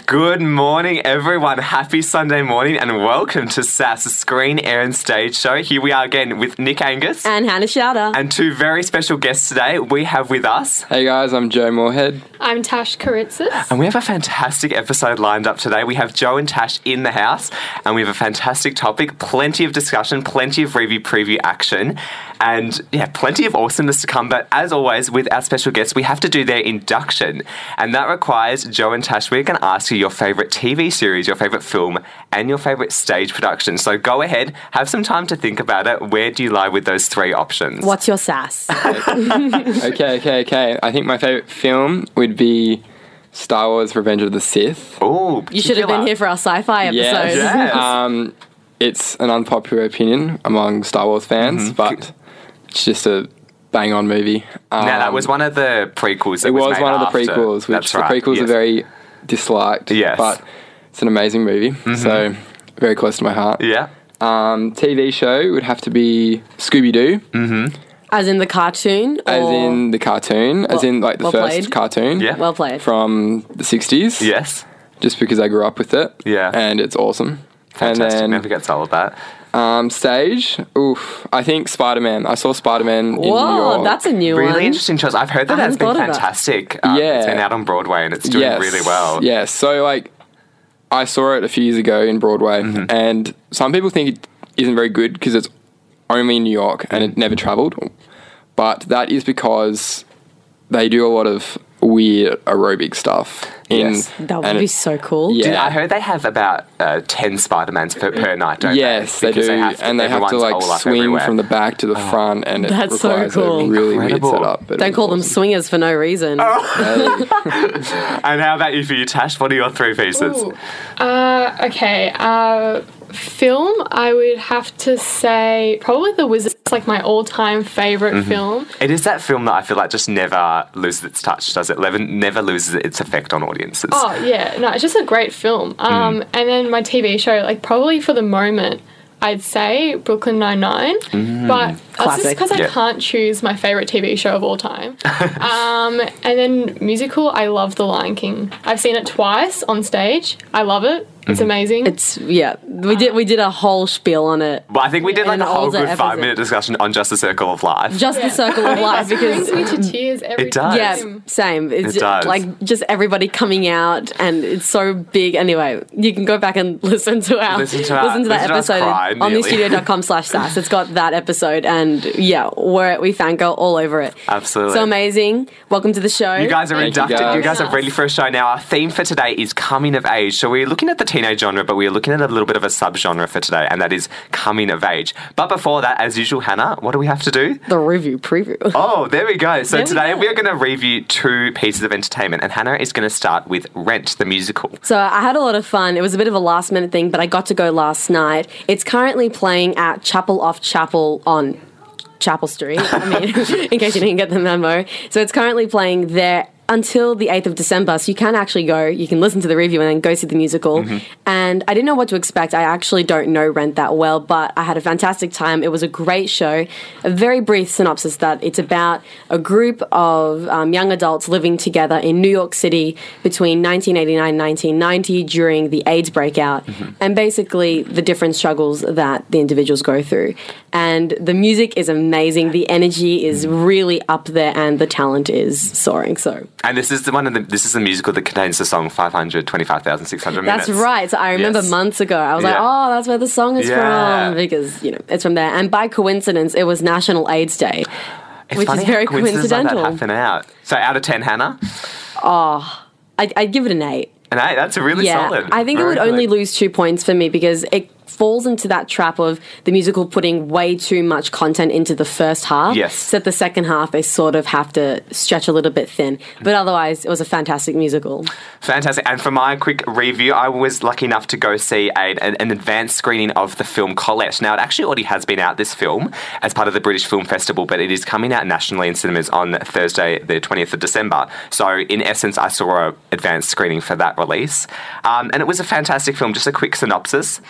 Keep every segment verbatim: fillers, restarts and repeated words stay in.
Good morning, everyone. Happy Sunday morning and welcome to S A S Screen, Air and Stage Show. Here we are again with Nick Angus. And Hannah Shouter. And two very special guests today. We have with us... Hey guys, I'm Joe Moorhead. I'm Tash Karitsis. And we have a fantastic episode lined up today. We have Joe and Tash in the house and we have a fantastic topic, plenty of discussion, plenty of review preview action, and yeah, plenty of awesomeness to come. But as always, with our special guests, we have to do their induction. And that requires Joe and Tash, we're going to ask you your favourite T V series, your favourite film, and your favourite stage production. So go ahead, have some time to think about it. Where do you lie with those three options? What's your sass? okay, okay, okay. I think my favourite film would be Star Wars Revenge of the Sith. Oh, you should have been here for our sci-fi episode. Yes. Yes. Um, it's an unpopular opinion among Star Wars fans, mm-hmm. but it's just a bang-on movie. Um, now, that was one of the prequels that It was, was made one of the after. prequels, which That's the right. prequels yes. are very disliked, yes. but it's an amazing movie, mm-hmm. so very close to my heart. Yeah. Um, T V show would have to be Scooby-Doo. Mm-hmm. As in the cartoon? As in the cartoon, well, as in like the well first played. cartoon. Yeah. Well played. From the sixties. Yes. Just because I grew up with it. Yeah. And it's awesome. Fantastic. And then, Never gets old of that. Um, stage, oof, I think Spider-Man. I saw Spider-Man in New Whoa, York. that's a new Really one. interesting choice. I've heard that I that's been hadn't thought of that. fantastic. Um, Yeah. It's been out on Broadway and it's doing yes. really well. Yes. So, like, I saw it a few years ago in Broadway, Mm-hmm. and some people think it isn't very good because it's only in New York and it never travelled. But that is because they do a lot of weird aerobic stuff. In, Yes. That would and be it- so cool. Yeah. Dude, I heard they have about uh, ten Spider-Mans per, per night, don't Yes, they? they Because do, have to- and they have to everyone's like all up swing everywhere. from the back to the front, and it That's so requires cool. a really Incredible. weird setup. but it Don't was call them awesome. swingers for no reason. Hey. And how about you for you, Tash? What are your three pieces? Ooh. Uh, okay. Uh, film, I would have to say probably The Wizard. It's like my all-time favorite Mm-hmm. film. It is that film that I feel like just never loses its touch, does it? Never, never loses its effect on audiences. Oh yeah, no, it's just a great film. Um, Mm. and then my T V show, like probably for the moment, I'd say Brooklyn Nine-Nine, but that's just Classic. because I Yeah. can't choose my favorite T V show of all time. um, and then musical, I love The Lion King. I've seen it twice on stage. I love it. It's Mm-hmm. amazing. It's, yeah, we did we did a whole spiel on it. Well, I think we did like An a whole older good episode. five-minute discussion on Just the Circle of Life. Just the circle of life It brings because... me to tears every It does. Yeah, time. same. It's It does. like just everybody coming out, and it's so big. Anyway, you can go back and listen to our Listen to our- listen to that listen to us episode cry on nearly. the studio dot com slash sass. It's got that episode, and yeah, we're, we fangirl all over it. Absolutely. So amazing. Welcome to the show. You guys are Thank you, inducted. You guys. guys are ready for a show now. Our theme for today is coming of age. So we're looking at the teenage genre, but we're looking at a little bit of a subgenre for today, and that is coming of age. But before that, as usual, Hannah, what do we have to do? The review preview. Oh, there we go. So There we today go. we are going to review two pieces of entertainment, and Hannah is going to start with Rent, the musical. So I had a lot of fun. It was a bit of a last minute thing, but I got to go last night. It's currently playing at Chapel off Chapel on Chapel Street. I mean, in case you didn't get the memo. So it's currently playing there until the eighth of December. So you can actually go, you can listen to the review and then go see the musical. Mm-hmm. And I didn't know what to expect. I actually don't know Rent that well, but I had a fantastic time. It was a great show. A very brief synopsis that it's about a group of um, young adults living together in New York City between nineteen eighty-nine and nineteen ninety during the AIDS breakout, Mm-hmm. and basically the different struggles that the individuals go through. And the music is amazing. The energy is really up there, and the talent is soaring. So And this is the one of the this is the musical that contains the song five hundred twenty-five thousand six hundred minutes. that's right. So I remember Yes. months ago, I was like, Yeah. oh, that's where the song is Yeah. from, because, you know, it's from there. And by coincidence, it was National AIDS Day, It's which funny is very how coincidences like coincidental. that happen out. So out of ten, Hannah? I'd, I'd give it an eight. An eight, that's a really Yeah, solid. I think it Very would only good. lose two points for me because it falls into that trap of the musical putting way too much content into the first half. Yes. So that the second half, they sort of have to stretch a little bit thin. But otherwise, it was a fantastic musical. Fantastic. And for my quick review, I was lucky enough to go see a, an, an advanced screening of the film Colette. Now, it actually already has been out, this film, as part of the British Film Festival, but it is coming out nationally in cinemas on Thursday, the twentieth of December. So, in essence, I saw an advanced screening for that release. Um, and it was a fantastic film. Just a quick synopsis.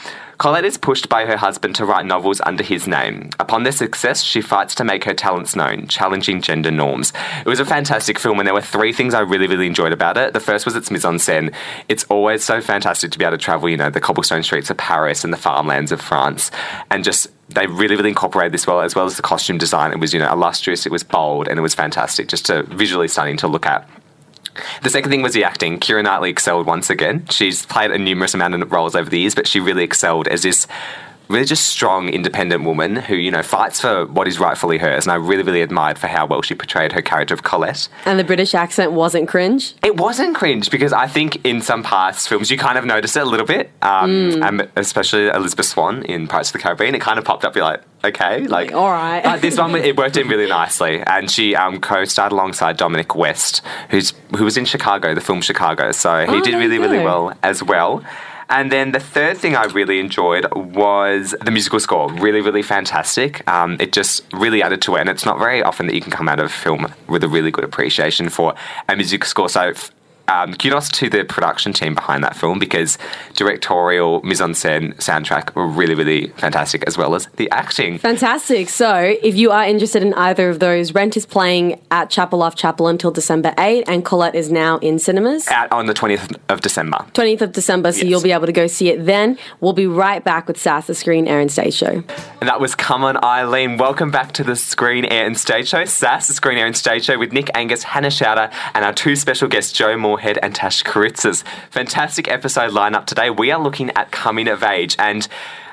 Colette is pushed by her husband to write novels under his name. Upon their success, she fights to make her talents known, challenging gender norms. It was a fantastic film, and there were three things I really, really enjoyed about it. The first was its mise-en-scène. It's always so fantastic to be able to travel, you know, the cobblestone streets of Paris and the farmlands of France, and just they really, really incorporated this well, as well as the costume design. It was, you know, illustrious, it was bold, and it was fantastic, just to visually stunning to look at. The second thing was the acting. Keira Knightley excelled once again. She's played a numerous amount of roles over the years, but she really excelled as this really just strong, independent woman who, you know, fights for what is rightfully hers. And I really, really admired for how well she portrayed her character of Colette. And the British accent wasn't cringe? It wasn't cringe, because I think in some past films you kind of notice it a little bit, um, mm. and especially Elizabeth Swann in Pirates of the Caribbean. It kind of popped up, you're like, okay, like, all right. But this one, it worked in really nicely, and she um, co-starred alongside Dominic West, who's who was in Chicago, the film Chicago, so he oh, did really, really well as well. And then the third thing I really enjoyed was the musical score. Really, really fantastic. Um, it just really added to it, and it's not very often that you can come out of a film with a really good appreciation for a musical score. So Um, kudos to the production team behind that film, because directorial, mise-en-scène, soundtrack were really, really fantastic, as well as the acting. Fantastic. So if you are interested in either of those, Rent is playing at Chapel Off Chapel until December eighth, and Colette is now in cinemas. Out on the twentieth of December. twentieth of December, so yes. You'll be able to go see it then. We'll be right back with Sass, the Screen, Air and Stage Show. And that was Come On Eileen. Welcome back to the Screen, Air and Stage Show. Sass, the Screen, Air and Stage Show with Nick Angus, Hannah Schauder, and our two special guests, Joe Moorhead and Tash Karitzas. Fantastic episode lineup today. We are looking at coming of age, and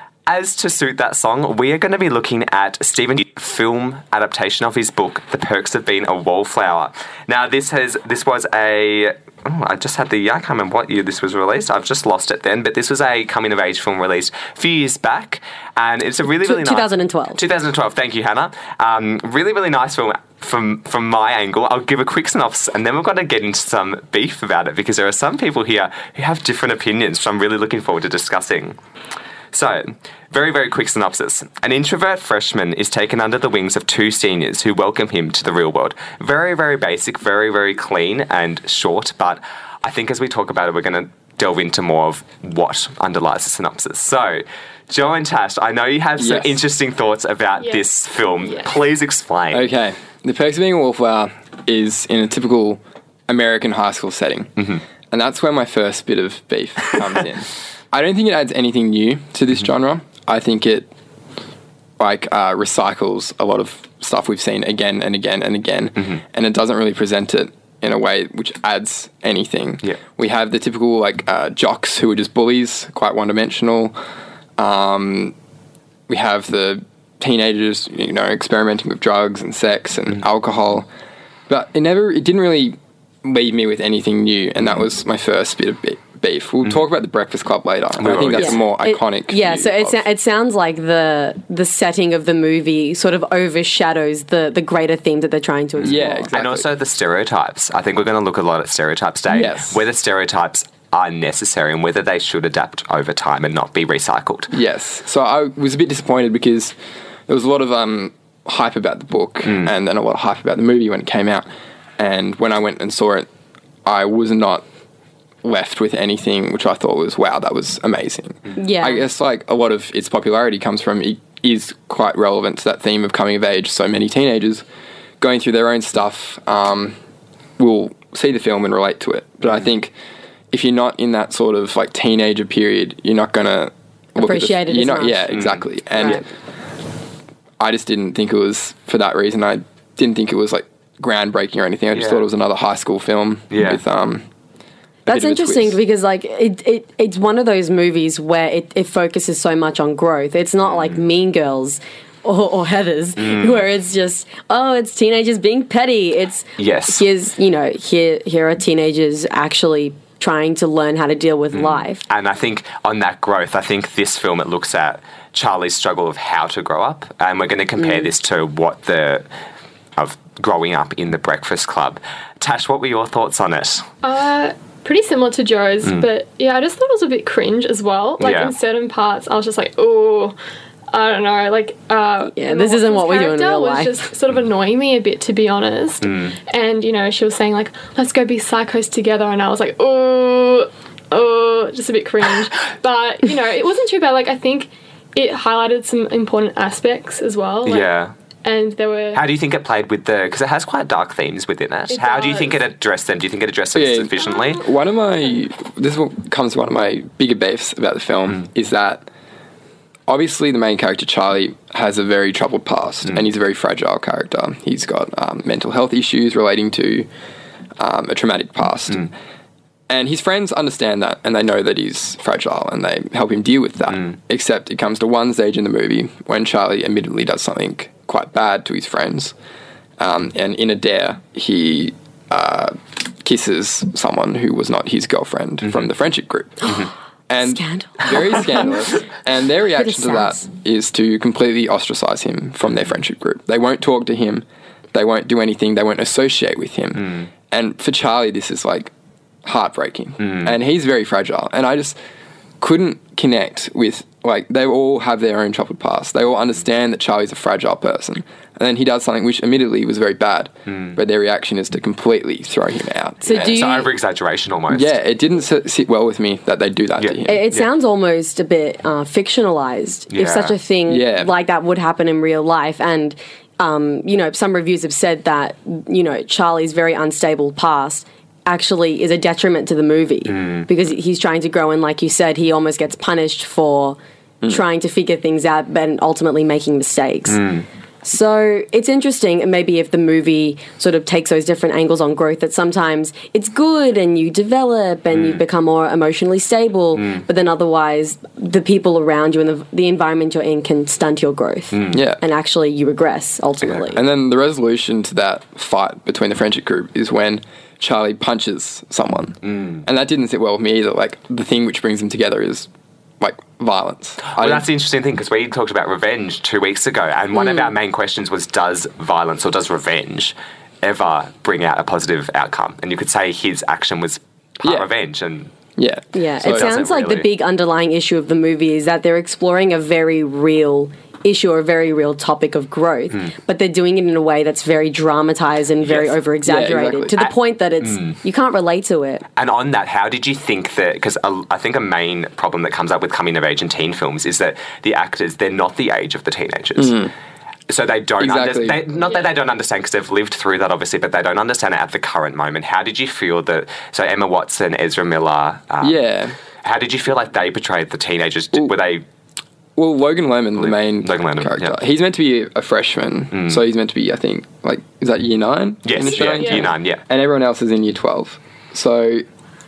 as to suit that song, we are going to be looking at Stephen King's film adaptation of his book, The Perks of Being a Wallflower. Now, this has this was a Oh, I just had the, I can't remember what year this was released. I've just lost it then. But this was a coming-of-age film released a few years back. And it's a really, really nice... twenty twelve. twenty twelve, thank you, Hannah. Um, really, really nice film from from my angle. I'll give a quick synopsis, and then we're going to get into some beef about it, because there are some people here who have different opinions, which I'm really looking forward to discussing. So, very, very quick synopsis. An introvert freshman is taken under the wings of two seniors who welcome him to the real world. Very, very basic, very, very clean and short, but I think as we talk about it, we're going to delve into more of what underlies the synopsis. So, Joe and Tash, I know you have some yes. interesting thoughts about yes. this film. Yes. Please explain. Okay. The Perks of Being a Wallflower is in a typical American high school setting. Mm-hmm. And that's where my first bit of beef comes in. I don't think it adds anything new to this mm-hmm. genre. I think it like uh, recycles a lot of stuff we've seen again and again and again, mm-hmm. and it doesn't really present it in a way which adds anything. Yeah. We have the typical like uh, jocks who are just bullies, quite one-dimensional. Um, we have the teenagers, you know, experimenting with drugs and sex and mm-hmm. alcohol, but it never, it didn't really leave me with anything new, and that was my first bit of beef. Beef. We'll mm. talk about The Breakfast Club later. I think that's yeah. a more it, iconic. Yeah, so it, of, it sounds like the the setting of the movie sort of overshadows the, the greater theme that they're trying to explore. Yeah, exactly. And also the stereotypes. I think we're going to look a lot at stereotypes today. Yes. Whether stereotypes are necessary and whether they should adapt over time and not be recycled. Yes. So I was a bit disappointed because there was a lot of um, hype about the book mm. and then a lot of hype about the movie when it came out. And when I went and saw it, I was not left with anything which I thought was, wow, that was amazing. Yeah. I guess like a lot of its popularity comes from, it is quite relevant to that theme of coming of age. So many teenagers going through their own stuff um, will see the film and relate to it. But I think if you're not in that sort of like teenager period, you're not going to appreciate it you're as not, much. Yeah, exactly. Mm. And right. I just didn't think it was for that reason. I didn't think it was like groundbreaking or anything. I just yeah. thought it was another high school film yeah. with um That's interesting because like it, it it's one of those movies where it, it focuses so much on growth. It's not mm. like Mean Girls or, or Heathers mm. where it's just, oh, it's teenagers being petty. It's yes. here's you know, here here are teenagers actually trying to learn how to deal with mm. life. And I think on that growth, I think this film, it looks at Charlie's struggle of how to grow up, and we're going to compare mm. this to what the of growing up in the Breakfast Club. Tash, what were your thoughts on it? Uh Pretty similar to Joe's, mm. but yeah, I just thought it was a bit cringe as well. Like yeah. in certain parts, I was just like, oh, I don't know. Like, uh, yeah, this isn't what we do in real life. Was just sort of annoying me a bit, to be honest. it just a bit cringe. But, you know, it wasn't too bad. Like, I think it highlighted some important aspects as well. Like, yeah. And there were... How do you think it played with the... Because it has quite dark themes within it. It How do you think it does. addressed them? Do you think it addressed them Yeah. sufficiently? One of my this is what comes to one of my bigger beefs about the film is that obviously the main character Charlie has a very troubled past and he's a very fragile character. He's got um, mental health issues relating to um, a traumatic past. And his friends understand that and they know that he's fragile and they help him deal with that. Except it comes to one stage in the movie when Charlie admittedly does something quite bad to his friends. Um, and in a dare, he uh, kisses someone who was not his girlfriend from the friendship group. And Scandal. very scandalous. And their reaction to sass. that is to completely ostracize him from their friendship group. They won't talk to him. They won't do anything. They won't associate with him. And for Charlie, this is like heartbreaking. And he's very fragile. And I just couldn't connect with, like, they all have their own troubled past. They all understand that Charlie's a fragile person. And then he does something which admittedly was very bad, but their reaction is to completely throw him out. So And do you- So over-exaggeration almost. yeah, it didn't sit, sit well with me that they do that Yeah. to him. It, it Yeah. sounds almost a bit uh, fictionalized Yeah. if such a thing Yeah. like that would happen in real life. And, um, you know, some reviews have said that, you know, Charlie's very unstable past actually is a detriment to the movie because he's trying to grow and, like you said, he almost gets punished for trying to figure things out and ultimately making mistakes. So it's interesting, and maybe if the movie sort of takes those different angles on growth, that sometimes it's good and you develop and you become more emotionally stable, but then otherwise the people around you and the, the environment you're in can stunt your growth. Yeah. And actually you regress ultimately. And then the resolution to that fight between the friendship group is when Charlie punches someone. And that didn't sit well with me either. Like, the thing which brings them together is, like, violence. I Well, didn't- that's the interesting thing because we talked about revenge two weeks ago, and one of our main questions was: does violence or does revenge ever bring out a positive outcome? And you could say his action was part Yeah. revenge, and yeah. Yeah, So it sounds doesn't like the really- big underlying issue of the movie is that they're exploring a very real issue or a very real topic of growth, but they're doing it in a way that's very dramatized and very Yes. over exaggerated Yeah, exactly. to the I- point that it's you can't relate to it. And on that, how did you think that? Because I think a main problem that comes up with coming of age and teen films is that the actors, they're not the age of the teenagers. So they don't Exactly. understand. Not that they don't understand because they've lived through that, obviously, but they don't understand it at the current moment. How did you feel that? So Emma Watson, Ezra Miller. Um, Yeah. How did you feel like they portrayed the teenagers? Did, were they? Well, Logan Lerman, the main Logan Lerman, character, yeah. he's meant to be a freshman, so he's meant to be, I think, like, is that year nine? in the Yes. show? Yeah. Yeah. Year nine. Yeah. And everyone else is in year twelve. So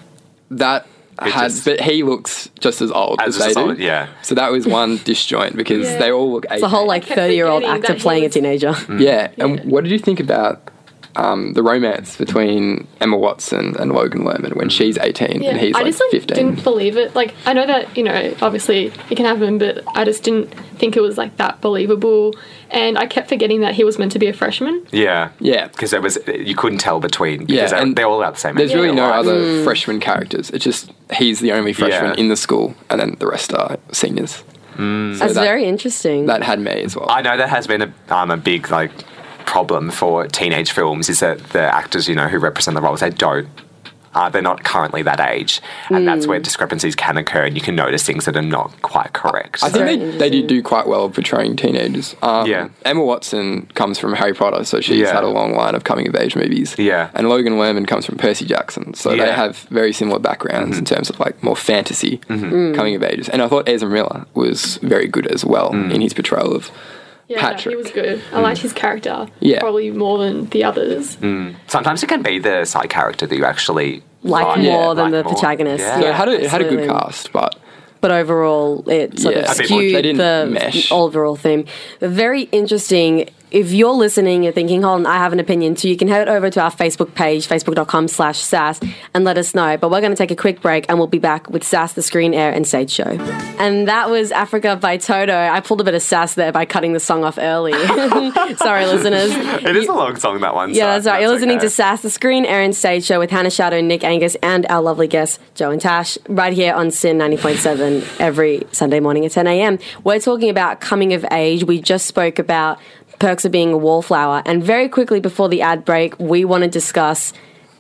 that It had, just- but he looks just as old As as, they just do. old, yeah. So that was one disjoint because Yeah. they all look eighteen. It's a whole like kept thirty year old forgetting actor that he playing a was- teenager. Yeah. And Yeah. what did you think about um, the romance between Emma Watson and Logan Lerman when she's eighteen Yeah, and he's I like just like fifteen? didn't believe it. Like, I know that, you know, obviously it can happen, but I just didn't think it was like that believable. And I kept forgetting that he was meant to be a freshman. Yeah. Yeah. Because there was you couldn't tell between. Yeah, Because they're, and they're all about the same. There's age really in no real life. other freshman characters. It's just he's the only freshman Yeah. in the school, and then the rest are seniors. So That's that, very interesting. that had me as well. I know that has been a, um, a big like problem for teenage films is that the actors, you know, who represent the roles, they don't. Uh, they're not currently that age, and that's where discrepancies can occur, and you can notice things that are not quite correct. I think Very they, they interesting. do do quite well portraying teenagers. Um, Yeah. Emma Watson comes from Harry Potter, so she's Yeah. had a long line of coming of age movies. Yeah. And Logan Lerman comes from Percy Jackson, so Yeah. they have very similar backgrounds in terms of like more fantasy coming of ages. And I thought Ezra Miller was very good as well in his portrayal of Yeah, no, Patrick. he was good. I liked his character Yeah. probably more than the others. Sometimes it can be the side character that you actually Like find- more than like the more. protagonist. Yeah. So it had a, it had a good absolutely. cast, but But overall, it sort Yeah. of A bit more- skewed they didn't the mesh. overall theme. Very interesting. If you're listening, you're thinking, hold on, I have an opinion too, you can head over to our Facebook page, facebook.com slash sass, and let us know. But we're going to take a quick break, and we'll be back with Sass, the Screen, Air, and Stage Show. And that was Africa by Toto. I pulled a bit of sass there by cutting the song off early. Sorry, listeners. It is a long song, that one. Yeah, so that's right. You're listening okay. to Sass, the Screen, Air, and Stage Show with Hannah Shadow, Nick Angus, and our lovely guests, Joe and Tash, right here on Sin ninety point seven every Sunday morning at ten a.m. We're talking about coming of age. We just spoke about perks of being a wallflower. And very quickly before the ad break, we want to discuss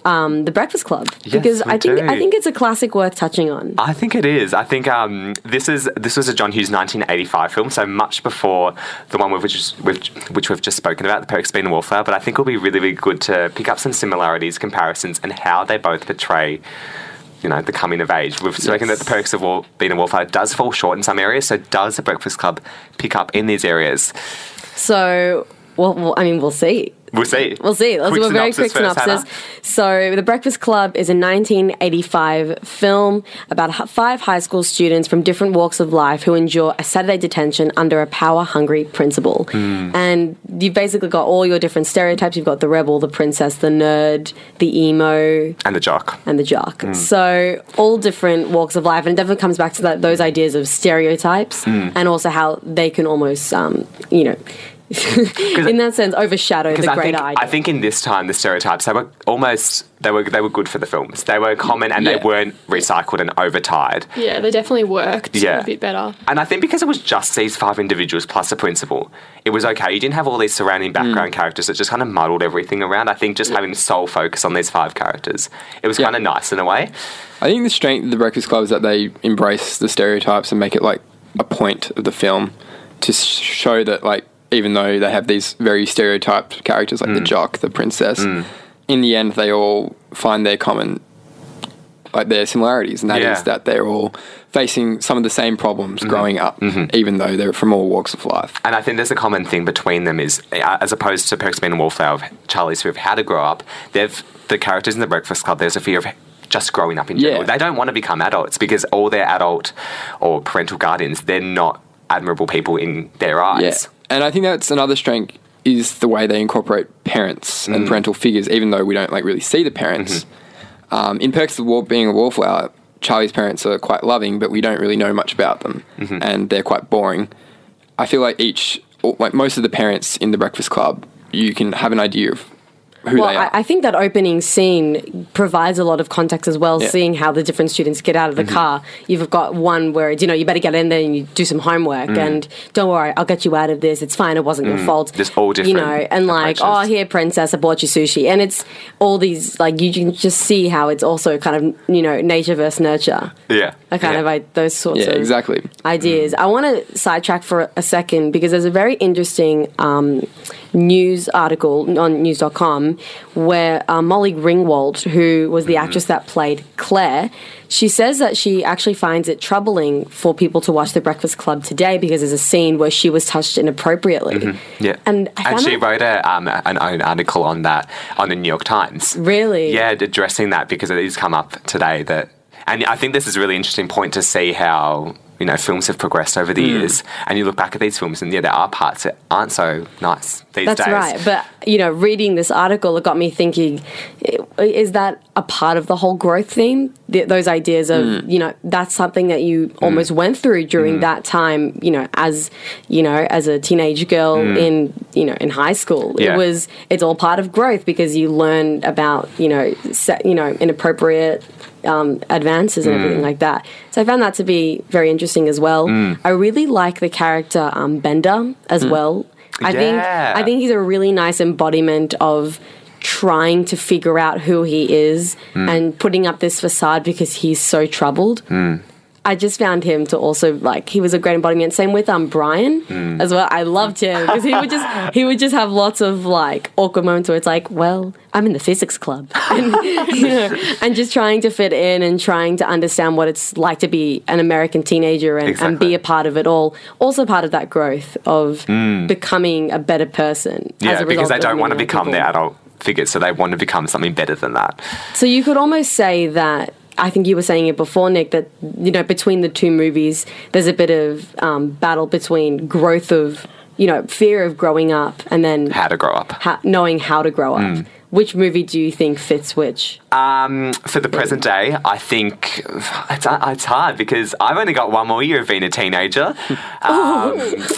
um, The Breakfast Club Yes, because we I think do. I think it's a classic worth touching on. I think it is. I think um, this is this was a John Hughes nineteen eighty-five film, so much before the one with which, which, which we've just spoken about, The Perks of Being a Wallflower. But I think it'll be really, really good to pick up some similarities, comparisons, and how they both portray, you know, the coming of age. We've spoken Yes. that The Perks of War, Being a Wallflower does fall short in some areas, so does The Breakfast Club pick up in these areas? So, well, well I mean, we'll see. We'll see. We'll see. Let's Quick do a very synopsis quick first, synopsis. Hannah. So, The Breakfast Club is a nineteen eighty-five film about h- five high school students from different walks of life who endure a Saturday detention under a power-hungry principal. Hmm. And you've basically got all your different stereotypes. You've got the rebel, the princess, the nerd, the emo, And the jock. and the jock. So all different walks of life, and it definitely comes back to that, those ideas of stereotypes, and also how they can almost, um, you know, in that sense, overshadow Because the I greater think, idea. I think in this time the stereotypes they were almost they were they were good for the films. They were common and Yeah. they weren't recycled and overtied. Yeah, they definitely worked Yeah. a bit better. And I think because it was just these five individuals plus a principal, it was okay. You didn't have all these surrounding background characters that just kind of muddled everything around. I think just having sole focus on these five characters, it was Yeah. kind of nice in a way. I think the strength of The Breakfast Club is that they embrace the stereotypes and make it like a point of the film to sh- show that, like, even though they have these very stereotyped characters like the jock, the princess, in the end they all find their common, like their similarities, and that is Yeah. that they're all facing some of the same problems growing up, even though they're from all walks of life. And I think there's a common thing between them is, uh, as opposed to Perks of Being a Wallflower, of Charlie's fear of how to grow up, they've the characters in The Breakfast Club, there's a fear of just growing up in general. Yeah. They don't want to become adults because all their adult or parental guardians, they're not admirable people in their eyes. Yeah, and I think that's another strength is the way they incorporate parents and parental figures, even though we don't like really see the parents. Um, in Perks of War, Being a Wallflower, Charlie's parents are quite loving, but we don't really know much about them, and they're quite boring. I feel like each, or like most of the parents in The Breakfast Club, you can have an idea of who well, they are. I, I think that opening scene provides a lot of context as well, Yeah. seeing how the different students get out of the car. You've got one where, you know, you better get in there and you do some homework and don't worry, I'll get you out of this. It's fine. It wasn't your fault. There's all You different know, and like, approaches. oh, here, princess, I bought you sushi. And it's all these, like, you can just see how it's also kind of, you know, nature versus nurture. Yeah. I kind Yeah. of like those sorts yeah, of exactly. ideas. I want to sidetrack for a second because there's a very interesting um, news article on news dot com where uh, Molly Ringwald, who was the actress that played Claire, she says that she actually finds it troubling for people to watch The Breakfast Club today because there's a scene where she was touched inappropriately. Yeah. And I and found she that- wrote a, um, an own article on that on the New York Times. Really? Yeah, addressing that because it has come up today. That, and I think this is a really interesting point to see how, you know, films have progressed over the years. And you look back at these films, and yeah, there are parts that aren't so nice these That's days. right. But, you know, reading this article, it got me thinking, i- is that a part of the whole growth theme? Th- those ideas of, you know, that's something that you almost went through during that time, you know, as, you know, as a teenage girl in, you know, in high school. Yeah. It was, it's all part of growth because you learn about, you know, set, you know, inappropriate um, advances and everything like that. So I found that to be very interesting as well. I really like the character um, Bender as well. I think Yeah. I think he's a really nice embodiment of trying to figure out who he is and putting up this facade because he's so troubled. I just found him to also like he was a great embodiment. Same with um Brian as well. I loved him because he would just he would just have lots of like awkward moments where it's like, well, I'm in the physics club, and, you know, and just trying to fit in and trying to understand what it's like to be an American teenager and, and Exactly. be a part of it all. Also part of that growth of becoming a better person. as Yeah, a result because they of don't want to meeting become people. their adult figures, so they want to become something better than that. So you could almost say that, I think you were saying it before, Nick, that, you know, between the two movies, there's a bit of um, battle between growth of, you know, fear of growing up and then How to grow up. ha- knowing how to grow up. Which movie do you think fits which? Um, for the present day, I think it's, it's hard because I've only got one more year of being a teenager. Um,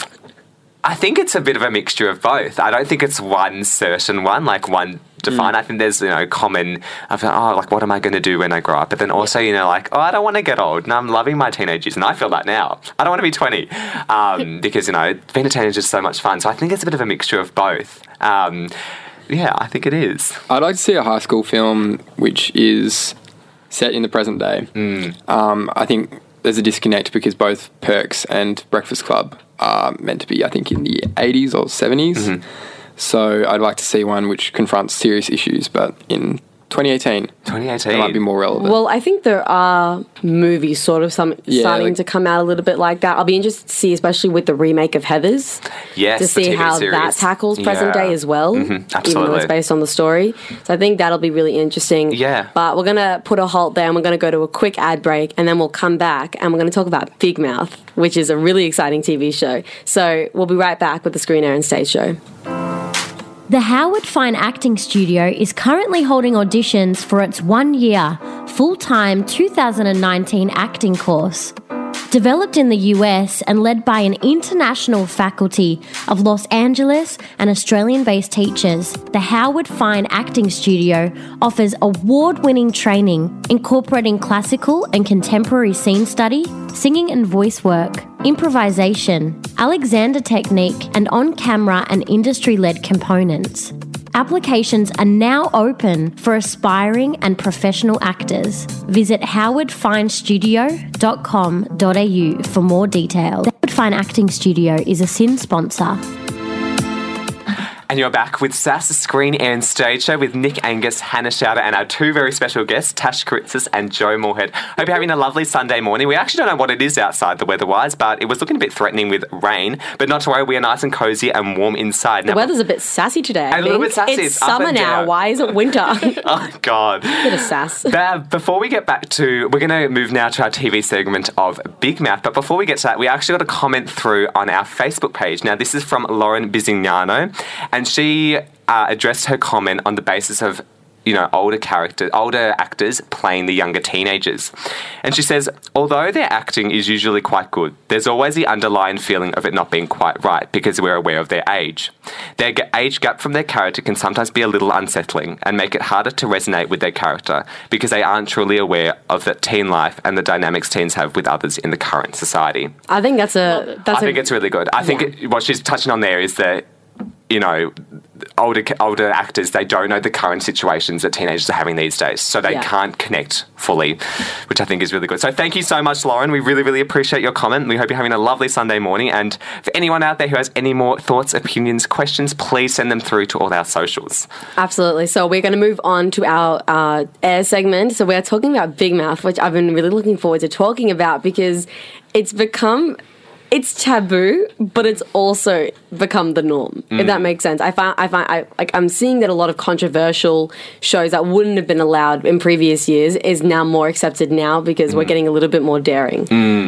I think it's a bit of a mixture of both. I don't think it's one certain one, like one defined. I think there's, you know, common, I feel, oh, like, what am I going to do when I grow up? But then also, you know, like, oh, I don't want to get old, and I'm loving my teenage years, and I feel that now. I don't want to be twenty um, because, you know, being a teenager is so much fun. So I think it's a bit of a mixture of both. Um, Yeah, I think it is. I'd like to see a high school film which is set in the present day. Mm. Um, I think there's a disconnect because both Perks and Breakfast Club are meant to be, I think, in the eighties or seventies. Mm-hmm. So I'd like to see one which confronts serious issues, but in twenty eighteen, twenty eighteen. it might be more relevant. Well, I think there are movies sort of some Yeah, starting like- to come out a little bit like that. I'll be interested to see, especially with the remake of Heathers, Yes, to the see T V how series. that tackles present Yeah. day as well, Mhm, even though absolutely. it's based on the story. So I think that'll be really interesting. Yeah. But we're going to put a halt there and we're going to go to a quick ad break and then we'll come back and we're going to talk about Big Mouth, which is a really exciting T V show. So we'll be right back with the Screen Air and Stage Show. The Howard Fine Acting Studio is currently holding auditions for its one-year, full-time two thousand nineteen acting course. Developed in the U S and led by an international faculty of Los Angeles and Australian-based teachers, the Howard Fine Acting Studio offers award-winning training incorporating classical and contemporary scene study, singing and voice work, improvisation, Alexander technique, and on-camera and industry-led components. Applications are now open for aspiring and professional actors. Visit howard fine studio dot com dot a u for more details. Howard Fine Acting Studio is a S I N sponsor. And you're back with Sass, the Screen and Stage Show with Nick Angus, Hannah Schauder, and our two very special guests, Tash Kritzis and Joe Moorhead. Hope you're having a lovely Sunday morning. We actually don't know what it is outside the weather-wise, but it was looking a bit threatening with rain. But not to worry, we are nice and cozy and warm inside. The Now, weather's a bit sassy today. I A little think. bit sassy. It's It's up summer and now. down. Why is it winter? Oh, God. Bit of sass. But before we get back to, we're going to move now to our T V segment of Big Mouth. But before we get to that, we actually got a comment through on our Facebook page. Now, this is from Lauren Bizignano, and she uh, addressed her comment on the basis of, you know, older characters, older actors playing the younger teenagers. And she says, although their acting is usually quite good, there's always the underlying feeling of it not being quite right because we're aware of their age. Their g- age gap from their character can sometimes be a little unsettling and make it harder to resonate with their character because they aren't truly aware of the teen life and the dynamics teens have with others in the current society. I think that's a. That's I think a, it's really good. I think Yeah. it, what she's touching on there is that, you know, older older actors, they don't know the current situations that teenagers are having these days, so they Yeah. can't connect fully, which I think is really good. So thank you so much, Lauren. We really, really appreciate your comment. We hope you're having a lovely Sunday morning. And for anyone out there who has any more thoughts, opinions, questions, please send them through to all our socials. Absolutely. So we're going to move on to our uh, air segment. So we're talking about Big Mouth, which I've been really looking forward to talking about because it's become... It's taboo, but it's also become the norm. If that makes sense, I find I find I like I'm seeing that a lot of controversial shows that wouldn't have been allowed in previous years is now more accepted now because we're getting a little bit more daring.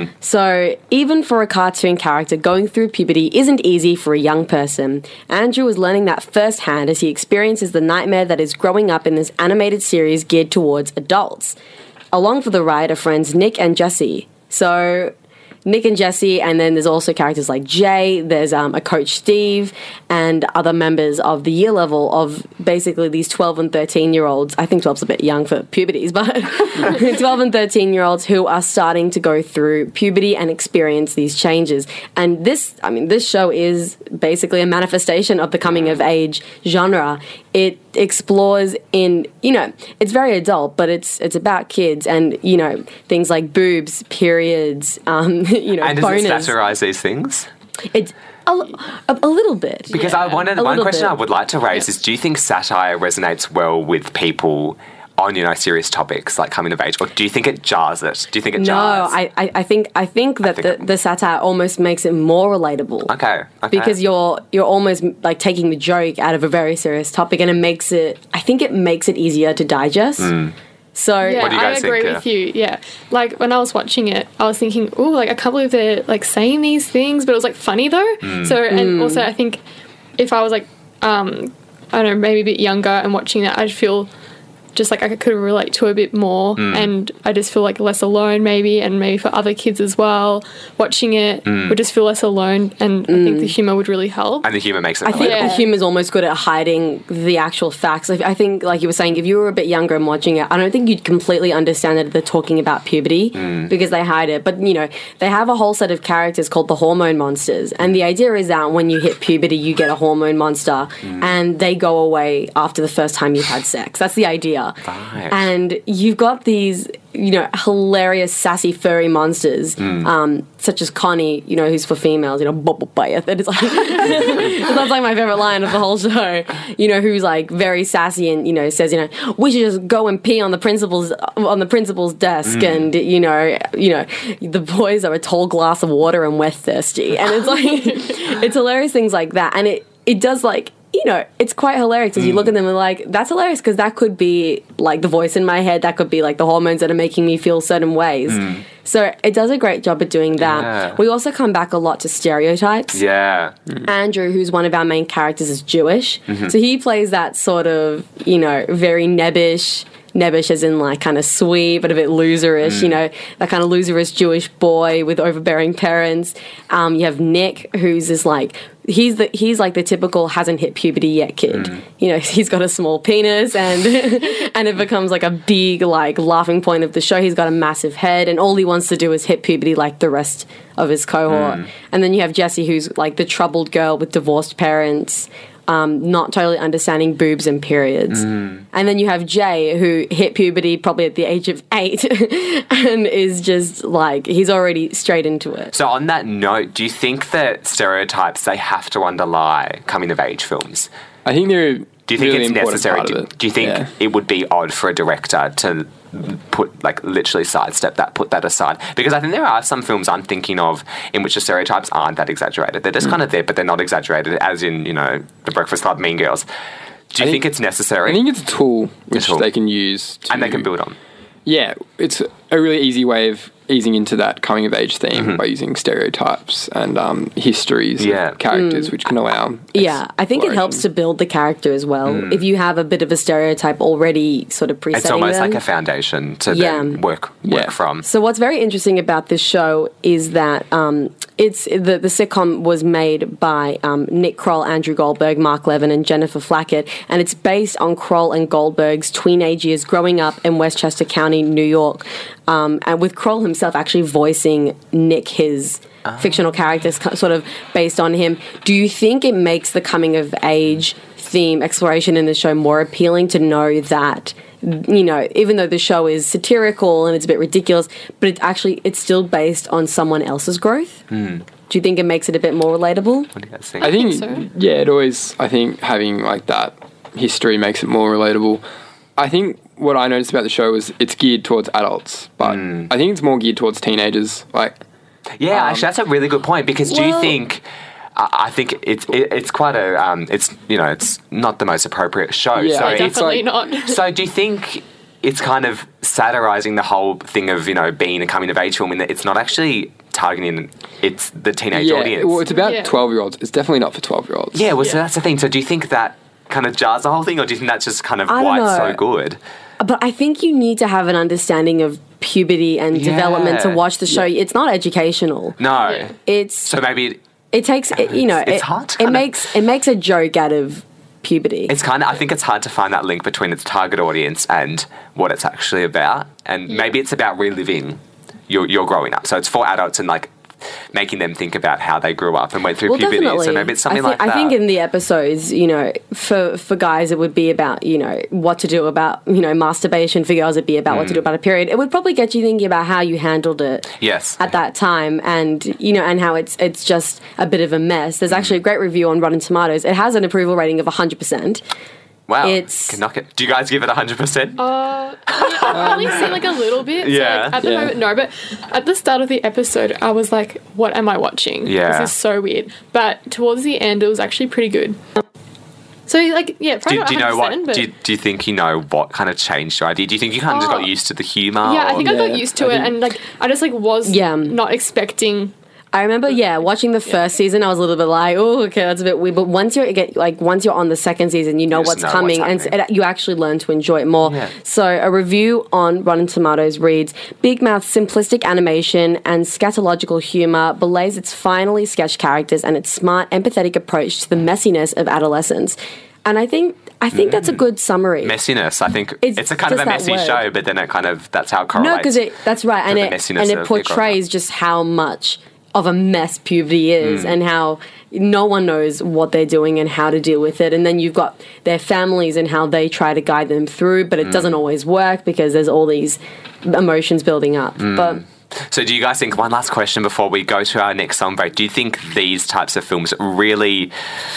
So even for a cartoon character, going through puberty isn't easy for a young person. Andrew is learning that firsthand as he experiences the nightmare that is growing up in this animated series geared towards adults. Along for the ride are friends Nick and Jesse. So Nick and Jesse, and then there's also characters like Jay, there's um, a coach Steve, and other members of the year level of basically these twelve and thirteen year olds. I think twelve's a bit young for puberties, but twelve and thirteen year olds who are starting to go through puberty and experience these changes. And this, I mean, this show is basically a manifestation of the coming of age genre. It explores in, you know, it's very adult, but it's it's about kids and, you know, things like boobs, periods, um, you know, And does boners. it satirise these things? It's a, a, a little bit. Because I wanted, A one little question bit. I would like to raise is, do you think satire resonates well with people on, you know, serious topics like coming of age, or do you think it jars it? Do you think it No, jars? I, I, I think I think that think the, it- the satire almost makes it more relatable. Okay, okay. Because you're you're almost like taking the joke out of a very serious topic, and it makes it. I think it makes it easier to digest. So Yeah, What do you guys I agree think, with you. Yeah, like when I was watching it, I was thinking, oh, like I can't believe they're like saying these things, but it was like funny though. So and also I think if I was like, um, I don't know, maybe a bit younger and watching that, I'd feel just like I could relate to a bit more, Mm. and I just feel like less alone maybe, and maybe for other kids as well watching it Mm. would just feel less alone, and I think the humor would really help. And the humour makes it I think relatable. the humor's almost good at hiding the actual facts. Like, I think, like you were saying, if you were a bit younger and watching it, I don't think you'd completely understand that they're talking about puberty Mm. because they hide it. But, you know, they have a whole set of characters called the hormone monsters. And the idea is that when you hit puberty, you get a hormone monster Mm. and they go away after the first time you've had sex. That's the idea. Right. And you've got these, you know, hilarious, sassy, furry monsters, Mm. um, such as Connie, you know, who's for females, you know, Bubble Bayeth. And it's like, that's like my favorite line of the whole show, you know, who's like very sassy and, you know, says, you know, we should just go and pee on the principal's, on the principal's desk. Mm. And, you know, you know, the boys are a tall glass of water and we're thirsty. And it's like, it's hilarious things like that. And it, it does like, you know, it's quite hilarious as you look at them and like, that's hilarious because that could be like the voice in my head. That could be like the hormones that are making me feel certain ways. So it does a great job at doing that. Yeah. We also come back a lot to stereotypes. Yeah. Andrew, who's one of our main characters, is Jewish. Mm-hmm. So he plays that sort of, you know, very nebbish, nebbish as in like kind of sweet, but a bit loserish, Mm. you know, that kind of loserish Jewish boy with overbearing parents. Um, you have Nick, who's this like, he's the he's like the typical hasn't hit puberty yet kid. Mm. You know, he's got a small penis and and it becomes like a big like laughing point of the show. He's got a massive head and all he wants to do is hit puberty like the rest of his cohort. Mm. And then you have Jessie, who's like the troubled girl with divorced parents. Um, not totally understanding boobs and periods. Mm. And then you have Jay, who hit puberty probably at the age of eight and is just like, he's already straight into it. So on that note, do you think that stereotypes, they have to underlie coming of age films? I think they're Do you think really it's important necessary? part Do, of it. do you think Yeah. it would be odd for a director to put, like, literally sidestep that, put that aside? Because I think there are some films I'm thinking of in which the stereotypes aren't that exaggerated. They're just Mm. kind of there, but they're not exaggerated, as in, you know, The Breakfast Club, Mean Girls. Do you I think, think- it's necessary? I think it's a tool which tool. they can use to, and they can build on. Yeah, it's a really easy way of easing into that coming of age theme Mm-hmm. by using stereotypes and um, histories Yeah. of characters, which can allow. Yeah, I think it helps to exploration. build the character as well. If you have a bit of a stereotype already sort of presetting Mm. It's almost them. like a foundation to Yeah. then work, work Yeah. from. So what's very interesting about this show is that um, it's the, the sitcom was made by um, Nick Kroll, Andrew Goldberg, Mark Levin, and Jennifer Flackett, and it's based on Kroll and Goldberg's teenage years growing up in Westchester County, New York, um, and with Kroll himself actually voicing Nick, his fictional characters, sort of based on him. Do you think it makes the coming of age theme exploration in the show more appealing to know that, you know, even though the show is satirical and it's a bit ridiculous, but it actually it's still based on someone else's growth? Hmm. Do you think it makes it a bit more relatable? What do you guys think? I think, think so. yeah, it always. I think having like that history makes it more relatable. I think what I noticed about the show was it's geared towards adults, but Hmm. I think it's more geared towards teenagers. Like, Yeah, Um, actually, that's a really good point. Because do you Well- think? I I think it's it, it's quite a um, it's you know it's not the most appropriate show. Yeah, so I it's Definitely like, not. So do you think it's kind of satirizing the whole thing of you know being a coming of age film in that it's not actually targeting it's the teenage yeah, audience? well, it's about Yeah. twelve year olds. It's definitely not for twelve year olds. yeah, well, so Yeah. that's the thing. So do you think that kind of jars the whole thing, or do you think that's just kind of I why don't it's so know. good? But I think you need to have an understanding of puberty and Yeah. development to watch the show. It's not educational. No. Yeah. It's So maybe it takes it, you know It's it, hard to it kind of- makes it makes a joke out of puberty. it's kind of, I think it's hard to find that link between its target audience and what it's actually about. And maybe it's about reliving your, your growing up. So it's for adults and like making them think about how they grew up and went through Well, puberty. definitely. So maybe it's something I like think, that. I think in the episodes, you know, for for guys it would be about, you know, what to do about, you know, masturbation. For girls it'd be about what to do about a period. It would probably get you thinking about how you handled it yes. at that time, and you know, and how it's it's just a bit of a mess. There's actually a great review on Rotten Tomatoes. It has an approval rating of one hundred percent. Wow. it's- Can knock it. Do you guys give it one hundred percent? Uh, yeah, I've only seen like a little bit. Yeah. So like, at the Yeah. moment, no. But at the start of the episode, I was like, "What am I watching? Yeah. This is so weird." But towards the end, it was actually pretty good. So like, yeah, Do, probably do you not know one hundred percent, what? but Do you, do you think you know what kind of changed your idea? Do you think you kind of just Oh. got used to the humour? yeah, I or- think I got Yeah, used to I it, think- and like, I just like was Yeah. not expecting. I remember, yeah, watching the first season, I was a little bit like, oh, okay, that's a bit weird. But once you're get like once you're on the second season, you know You just what's know coming, what's and s- it, you actually learn to enjoy it more. Yeah. So, a review on Rotten Tomatoes reads: Big Mouth's simplistic animation and scatological humor belays its finely sketched characters and its smart, empathetic approach to the messiness of adolescence. And I think I think that's a good summary. Messiness. I think It's it's, a kind of a just that messy word. show, but then it kind of that's how it correlates. No, because it that's right, and the it messiness and it of Big Brother. portrays just how much of a mess puberty is, Mm. and how no one knows what they're doing and how to deal with it. And then you've got their families and how they try to guide them through, but it Mm. doesn't always work because there's all these emotions building up. Mm. But So do you guys think, one last question before we go to our next song break, do you think these types of films really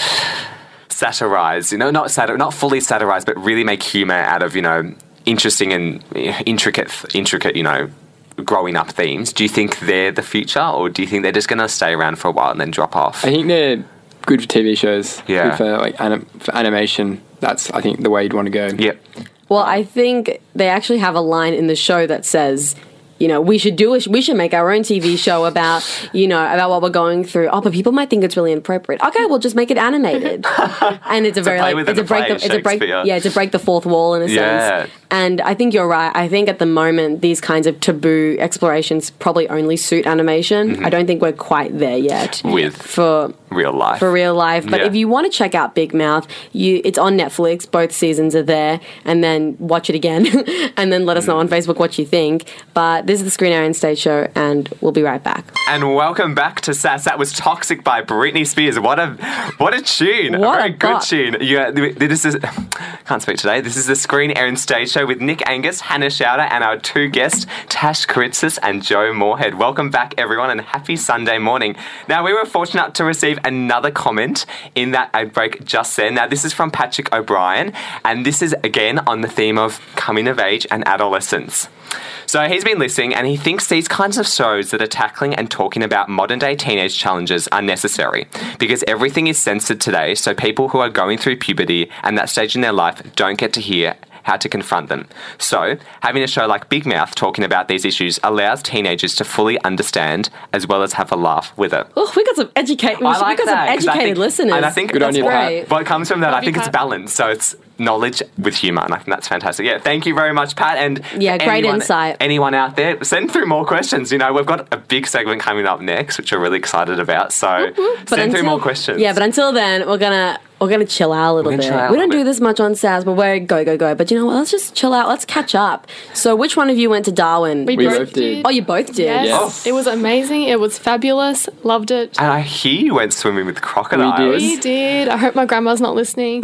satirize, you know, not satir- not fully satirize, but really make humor out of, you know, interesting and intricate, intricate, you know, growing up themes? Do you think they're the future, or do you think they're just going to stay around for a while and then drop off? I think they're good for T V shows. Yeah. Good for like anim- for animation. That's I think the way you'd want to go. Yep. well, I think they actually have a line in the show that says, you know, we should do it. We should make our own T V show about, you know, about what we're going through. Oh, but people might think it's really inappropriate. Okay, we'll just make it animated. And it's a very play like within it's a the break. play, The, it's a break. Shakespeare. Yeah, to break the fourth wall in a Yeah. sense. And I think you're right. I think at the moment these kinds of taboo explorations probably only suit animation. I don't think we're quite there yet Mm-hmm. With for real life. for real life. But Yeah. if you want to check out Big Mouth, you it's on Netflix. Both seasons are there, and then watch it again, and then let us know on Facebook what you think. But this is the Screen Aaron Stage Show, and we'll be right back. And welcome back to Sass. That was Toxic by Britney Spears. What a what a tune. a What very a good bop. tune. Yeah, this is can't speak today. This is the Screen Aaron Stage Show with Nick Angus, Hannah Schauder, and our two guests, Tash Karitzis and Joe Moorhead. Welcome back, everyone, and happy Sunday morning. Now, we were fortunate to receive another comment in that ad break just then. Now, this is from Patrick O'Brien, and this is again on the theme of coming of age and adolescence. So he's been listening, and he thinks these kinds of shows that are tackling and talking about modern day teenage challenges are necessary because everything is censored today, so people who are going through puberty and that stage in their life don't get to hear how to confront them. So, having a show like Big Mouth talking about these issues allows teenagers to fully understand as well as have a laugh with it. Oh, we got some educated. We I got like some that, 'cause I educated think- listeners. and I think Good on that's you, Pat. great. What comes from that, I Love you, think it's Pat. balance. So it's knowledge with humour, and I think that's fantastic. Yeah, thank you very much, Pat. And Yeah, for great anyone, insight. Anyone out there, send through more questions. You know, we've got a big segment coming up next, which we're really excited about. So But send through until- more questions. Yeah, but until then, we're gonna we're gonna chill out a little We're gonna bit. chill out a We don't little do bit. this much on S A S, but we're go go go. But you know what? Let's just chill out. Let's catch up. So, which one of you went to Darwin? We both did. Oh, you both did. Yes. Yes. It was amazing. It was fabulous. Loved it. And I hear you went swimming with crocodiles. We did. I hope my grandma's not listening.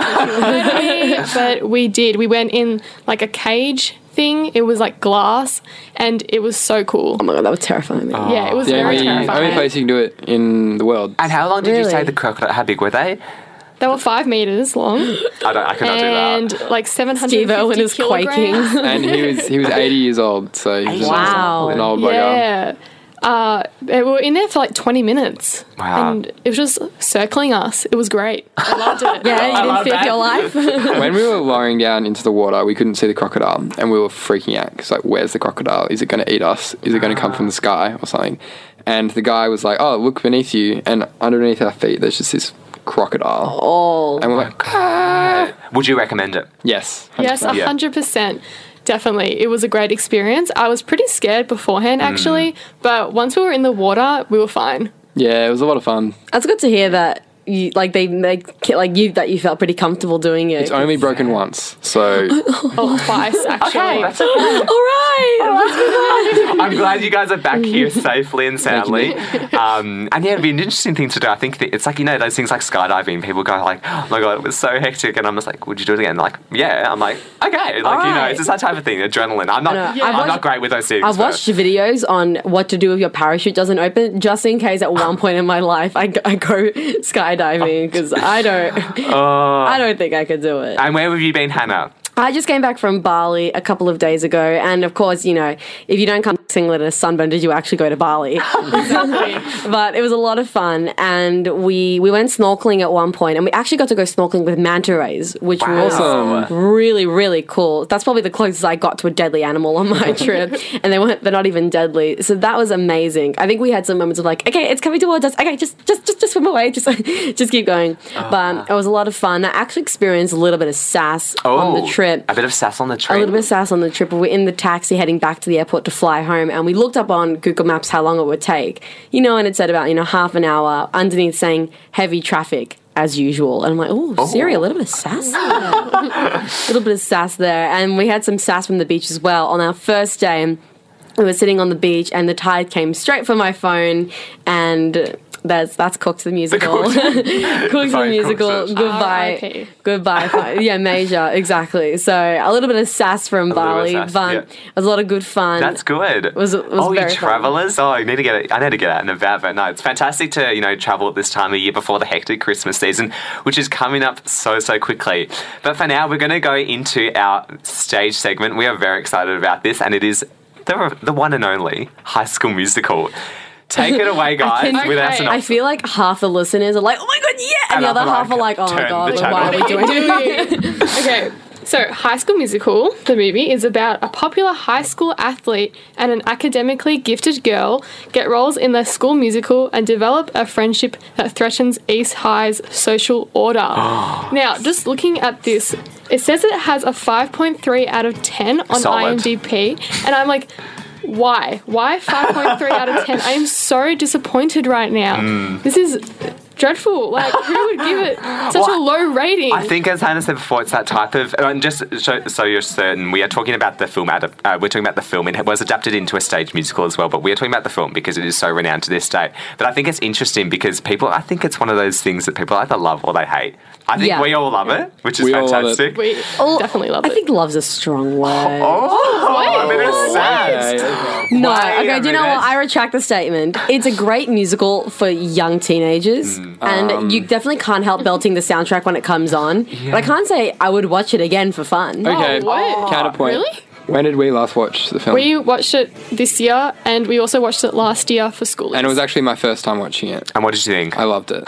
But we did. We went in like a cage thing. It was like glass, and it was so cool. Oh my god, that was terrifying. Man. Yeah, it was The very only, only terrifying. place you can do it in the world. And how long did you Really? say the crocodile? How big were they? They were five meters long, I don't. I could not do and that. like seven hundred Steve Irwin fifty is kilograms. quaking. And he was he was eighty years old, so he was Wow. an old bugger. Yeah. Uh, they were in there for like twenty minutes. Wow. And it was just circling us. It was great. I loved it. Yeah, you didn't love fear that. for your life. When we were lowering down into the water, we couldn't see the crocodile, and we were freaking out because, like, where's the crocodile? Is it going to eat us? Is it going to come from the sky or something? And the guy was like, "Oh, look beneath you," and underneath our feet, there's just this crocodile. Oh, And we're like, ah. Would you recommend it? yes, Yes, a Yeah. hundred percent. Definitely. It was a great experience. I was pretty scared beforehand actually, but once we were in the water, we were fine. yeah, it was a lot of fun. that's good to hear that. You, like they make like you that you felt pretty comfortable doing it. It's only broken once, so Oh, twice actually. Okay, that's okay. all right. I'm glad you guys are back here safely and soundly. Um, and yeah, it'd be an interesting thing to do. I think that it's like, you know, those things like skydiving. People go like, oh my God, it was so hectic. And I'm just like, would you do it again? Like, yeah. I'm like, okay. Like, you know, Alright. it's just that type of thing. Adrenaline. I'm not, I know. I'm I've not watched- great with those things. I've but- watched videos on what to do if your parachute doesn't open, just in case at one point in my life I, go- I go skydiving because I don't Oh. I don't think I could do it. And where have you been, Hannah? I just came back from Bali a couple of days ago, and of course, you know, if you don't come singlet and a sunburn, did you actually go to Bali? Exactly. But it was a lot of fun, and we we went snorkeling at one point, and we actually got to go snorkeling with manta rays, which Wow. was Awesome. really really cool. That's probably the closest I got to a deadly animal on my trip, and they weren't they're not even deadly. So that was amazing. I think we had some moments of like, okay, it's coming towards us. Okay, just just just just swim away. Just just keep going. But it was a lot of fun. I actually experienced a little bit of sass on the trip. A bit of sass on the trip. A little bit of sass on the trip. We were in the taxi heading back to the airport to fly home, and we looked up on Google Maps how long it would take. You know, and it said about, you know, half an hour, underneath saying heavy traffic as usual. And I'm like, oh, Siri, a little bit of sass there. A little bit of sass there. And we had some sass from the beach as well. On our first day, we were sitting on the beach, and the tide came straight for my phone, and that's that's Cooked the musical. Cooked the phone musical. cooks it. Goodbye. R I P Goodbye. Yeah, major. Exactly. So a little bit of sass from little bit of Bali, sass, but yeah. it was a lot of good fun. That's good. It was, it was oh, very you fun. travellers! Oh, I need to get it. I need to get out and about. But no, it's fantastic to you know travel at this time of year before the hectic Christmas season, which is coming up so so quickly. But for now, we're going to go into our stage segment. We are very excited about this, and it is the the one and only High School Musical. Take it away, guys. can- with our Okay. synopsis. I feel like half the listeners are like, oh my god, yeah! And, And the I'm other like, half are like, oh my turn god, the like, why are we channel. doing this? Okay, so High School Musical, the movie, is about a popular high school athlete and an academically gifted girl get roles in the school musical and develop a friendship that threatens East High's social order. Now, just looking at this, it says it has a five point three out of ten on Solid. IMDb, and I'm like, why? Why five point three out of ten? I am so disappointed right now. Hmm. This is dreadful. Like, who would give it such Well, a low rating? I think, as Hannah said before, it's that type of. And just so, so you're certain, we are talking about the film. Ad, uh, we're talking about the film. It was adapted into a stage musical as well, but we are talking about the film because it is so renowned to this day. But I think it's interesting because people. I think it's one of those things that people either love or they hate. I think Yeah. we all love it, which is We all love it. fantastic. we Oh, definitely love I it. think love's a strong word. Oh, a bit of sass. No, Wait okay, a do you know minute. what? I retract the statement. It's a great musical for young teenagers, Mm. and Um, you definitely can't help belting the soundtrack when it comes on. But I can't say I would watch it again for fun. Okay, Oh, what? counterpoint. Really? When did we last watch the film? We watched it this year, and we also watched it last year for school. and it was actually my first time watching it. And what did you think? I loved it.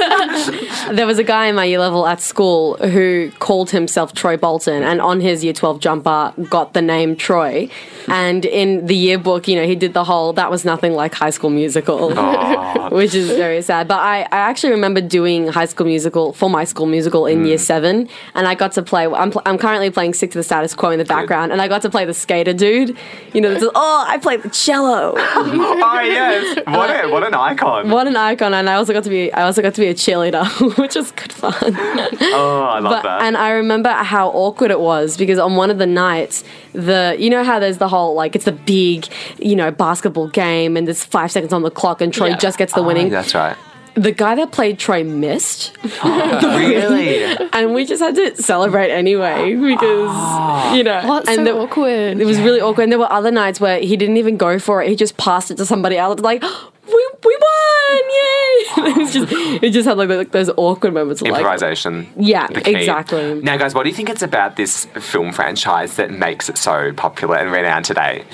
There was a guy in my year level at school who called himself Troy Bolton, and on his year twelve jumper got the name Troy. And in the yearbook, you know, he did the whole "that was nothing like High School Musical," which is very sad. But I, I actually remember doing High School Musical for my school musical in year seven, and I got to play. I'm, pl- I'm currently playing "Stick to the Status Quo" in the background, and I got to play the skater dude. You know, it's, oh, I played the cello. Oh yes, what a, what an icon! What an icon! And I also got to be I also got to be a cheerleader, which was good fun. Oh, I love But, that. and I remember how awkward it was because on one of the nights, the you know how there's the whole like it's the big you know basketball game and there's five seconds on the clock and Troy Yeah. just gets the Oh, winning. that's right. The guy that played Troy missed, Really? and we just had to celebrate anyway because you know. That's and so the- awkward. It was really awkward. And there were other nights where he didn't even go for it. He just passed it to somebody else. Like, we, we won! Yay! it was just it just had like, like those awkward moments of like Improvisation. Yeah, the key. exactly. Now, guys, what do you think it's about this film franchise that makes it so popular and renowned today?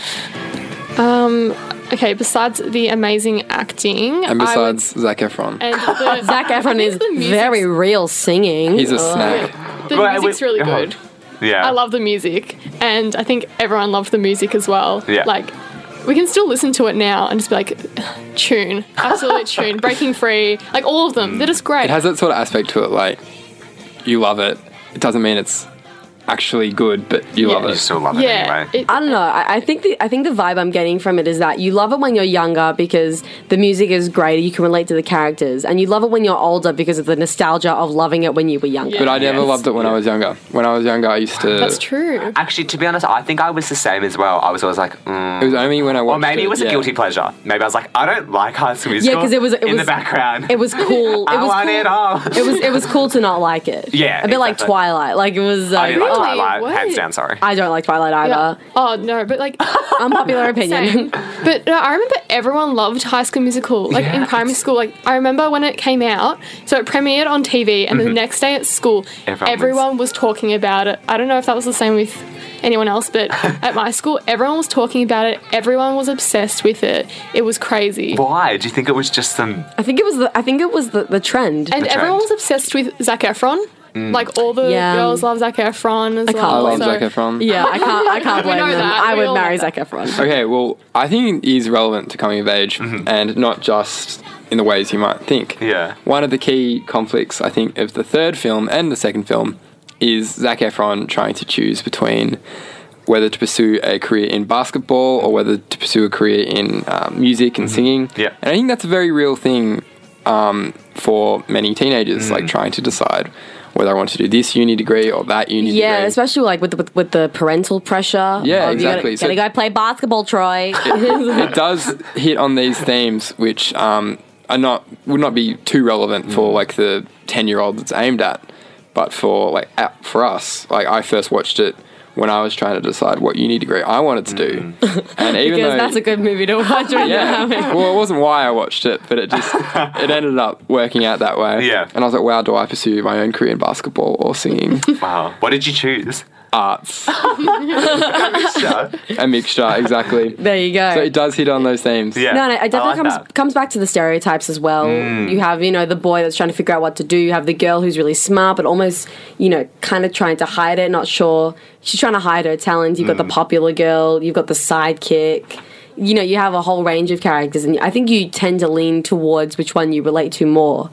Um, okay, besides the amazing acting, And I would- besides Zac Efron. and the, Zac Efron is the music's- very real singing. He's a Ugh. snack. the Well, music's we- really oh, good. Yeah. I love the music, and I think everyone loved the music as well. Yeah. Like, we can still listen to it now and just be like, tune, absolute tune, Breaking Free, like all of them. They're just great. It has that sort of aspect to it, like, you love it. It doesn't mean it's actually good, but you Yeah. love You it. still love it yeah, anyway. it- I don't know. I, I think the I think the vibe I'm getting from it is that you love it when you're younger because the music is great. You can relate to the characters, and you love it when you're older because of the nostalgia of loving it when you were younger. But I never Yes. loved it when I was younger. When I was younger, I used to. that's true. Actually, to be honest, I think I was the same as well. I was always like, mm. It was only when I watched Or maybe it was a yeah. guilty pleasure. Maybe I was like, I don't like High School Musical. 'cause it was- it in was- the background. It was cool. It I was want cool. it all. It was it was cool to not like it. Yeah, a bit like exactly. Twilight. Like it was. Uh, I didn't like like Really? Twilight, What? hands down. Sorry. I don't like Twilight either. Yeah. Oh no, but like Unpopular opinion. same. But no, I remember everyone loved High School Musical. Like Yeah, in primary it's- school, like I remember when it came out. So it premiered on T V, and the next day at school, Mm-hmm. Everyone everyone, was- was talking about it. I don't know if that was the same with anyone else, but at my school, everyone was talking about it. Everyone was obsessed with it. It was crazy. Why? Do you think it was just some? I think it was the I think it was the, the trend. And The everyone trend. was obsessed with Zac Efron. Mm. Like all the Yeah. girls love Zac Efron as I can't well. I love so- Zac Efron. yeah, I can't I can't We blame know them. that. I We would all marry know Zac that. Efron. Okay, well, I think it is relevant to coming of age, and not just in the ways you might think. Yeah. One of the key conflicts, I think, of the third film and the second film is Zac Efron trying to choose between whether to pursue a career in basketball or whether to pursue a career in um, music and singing. Yeah. And I think that's a very real thing um, for many teenagers, like trying to decide whether I want to do this uni degree or that uni Yeah, degree. especially like with the, with, with the parental pressure. Yeah, of, exactly. You So- gotta, gotta go play basketball, Troy. It does hit on these themes, which um, are not would not be too relevant for like the ten year old it's aimed at, but for like at, for us, like I first watched it when I was trying to decide what uni degree I wanted to do, and even because though that's a good movie to watch when yeah, you're having. well, it wasn't why I watched it, but it just it ended up working out that way. Yeah. and I was like, wow, do I pursue my own career in basketball or singing? Wow. What did you choose? Arts, Sure. a mixture, exactly. There you go. So it does hit on those themes. Yeah. No, no, it definitely I like comes that. comes back to the stereotypes as well. You have, you know, the boy that's trying to figure out what to do. You have the girl who's really smart, but almost, you know, kind of trying to hide it, not sure. She's trying to hide her talent. You've got the popular girl. You've got the sidekick. You know, you have a whole range of characters, and I think you tend to lean towards which one you relate to more,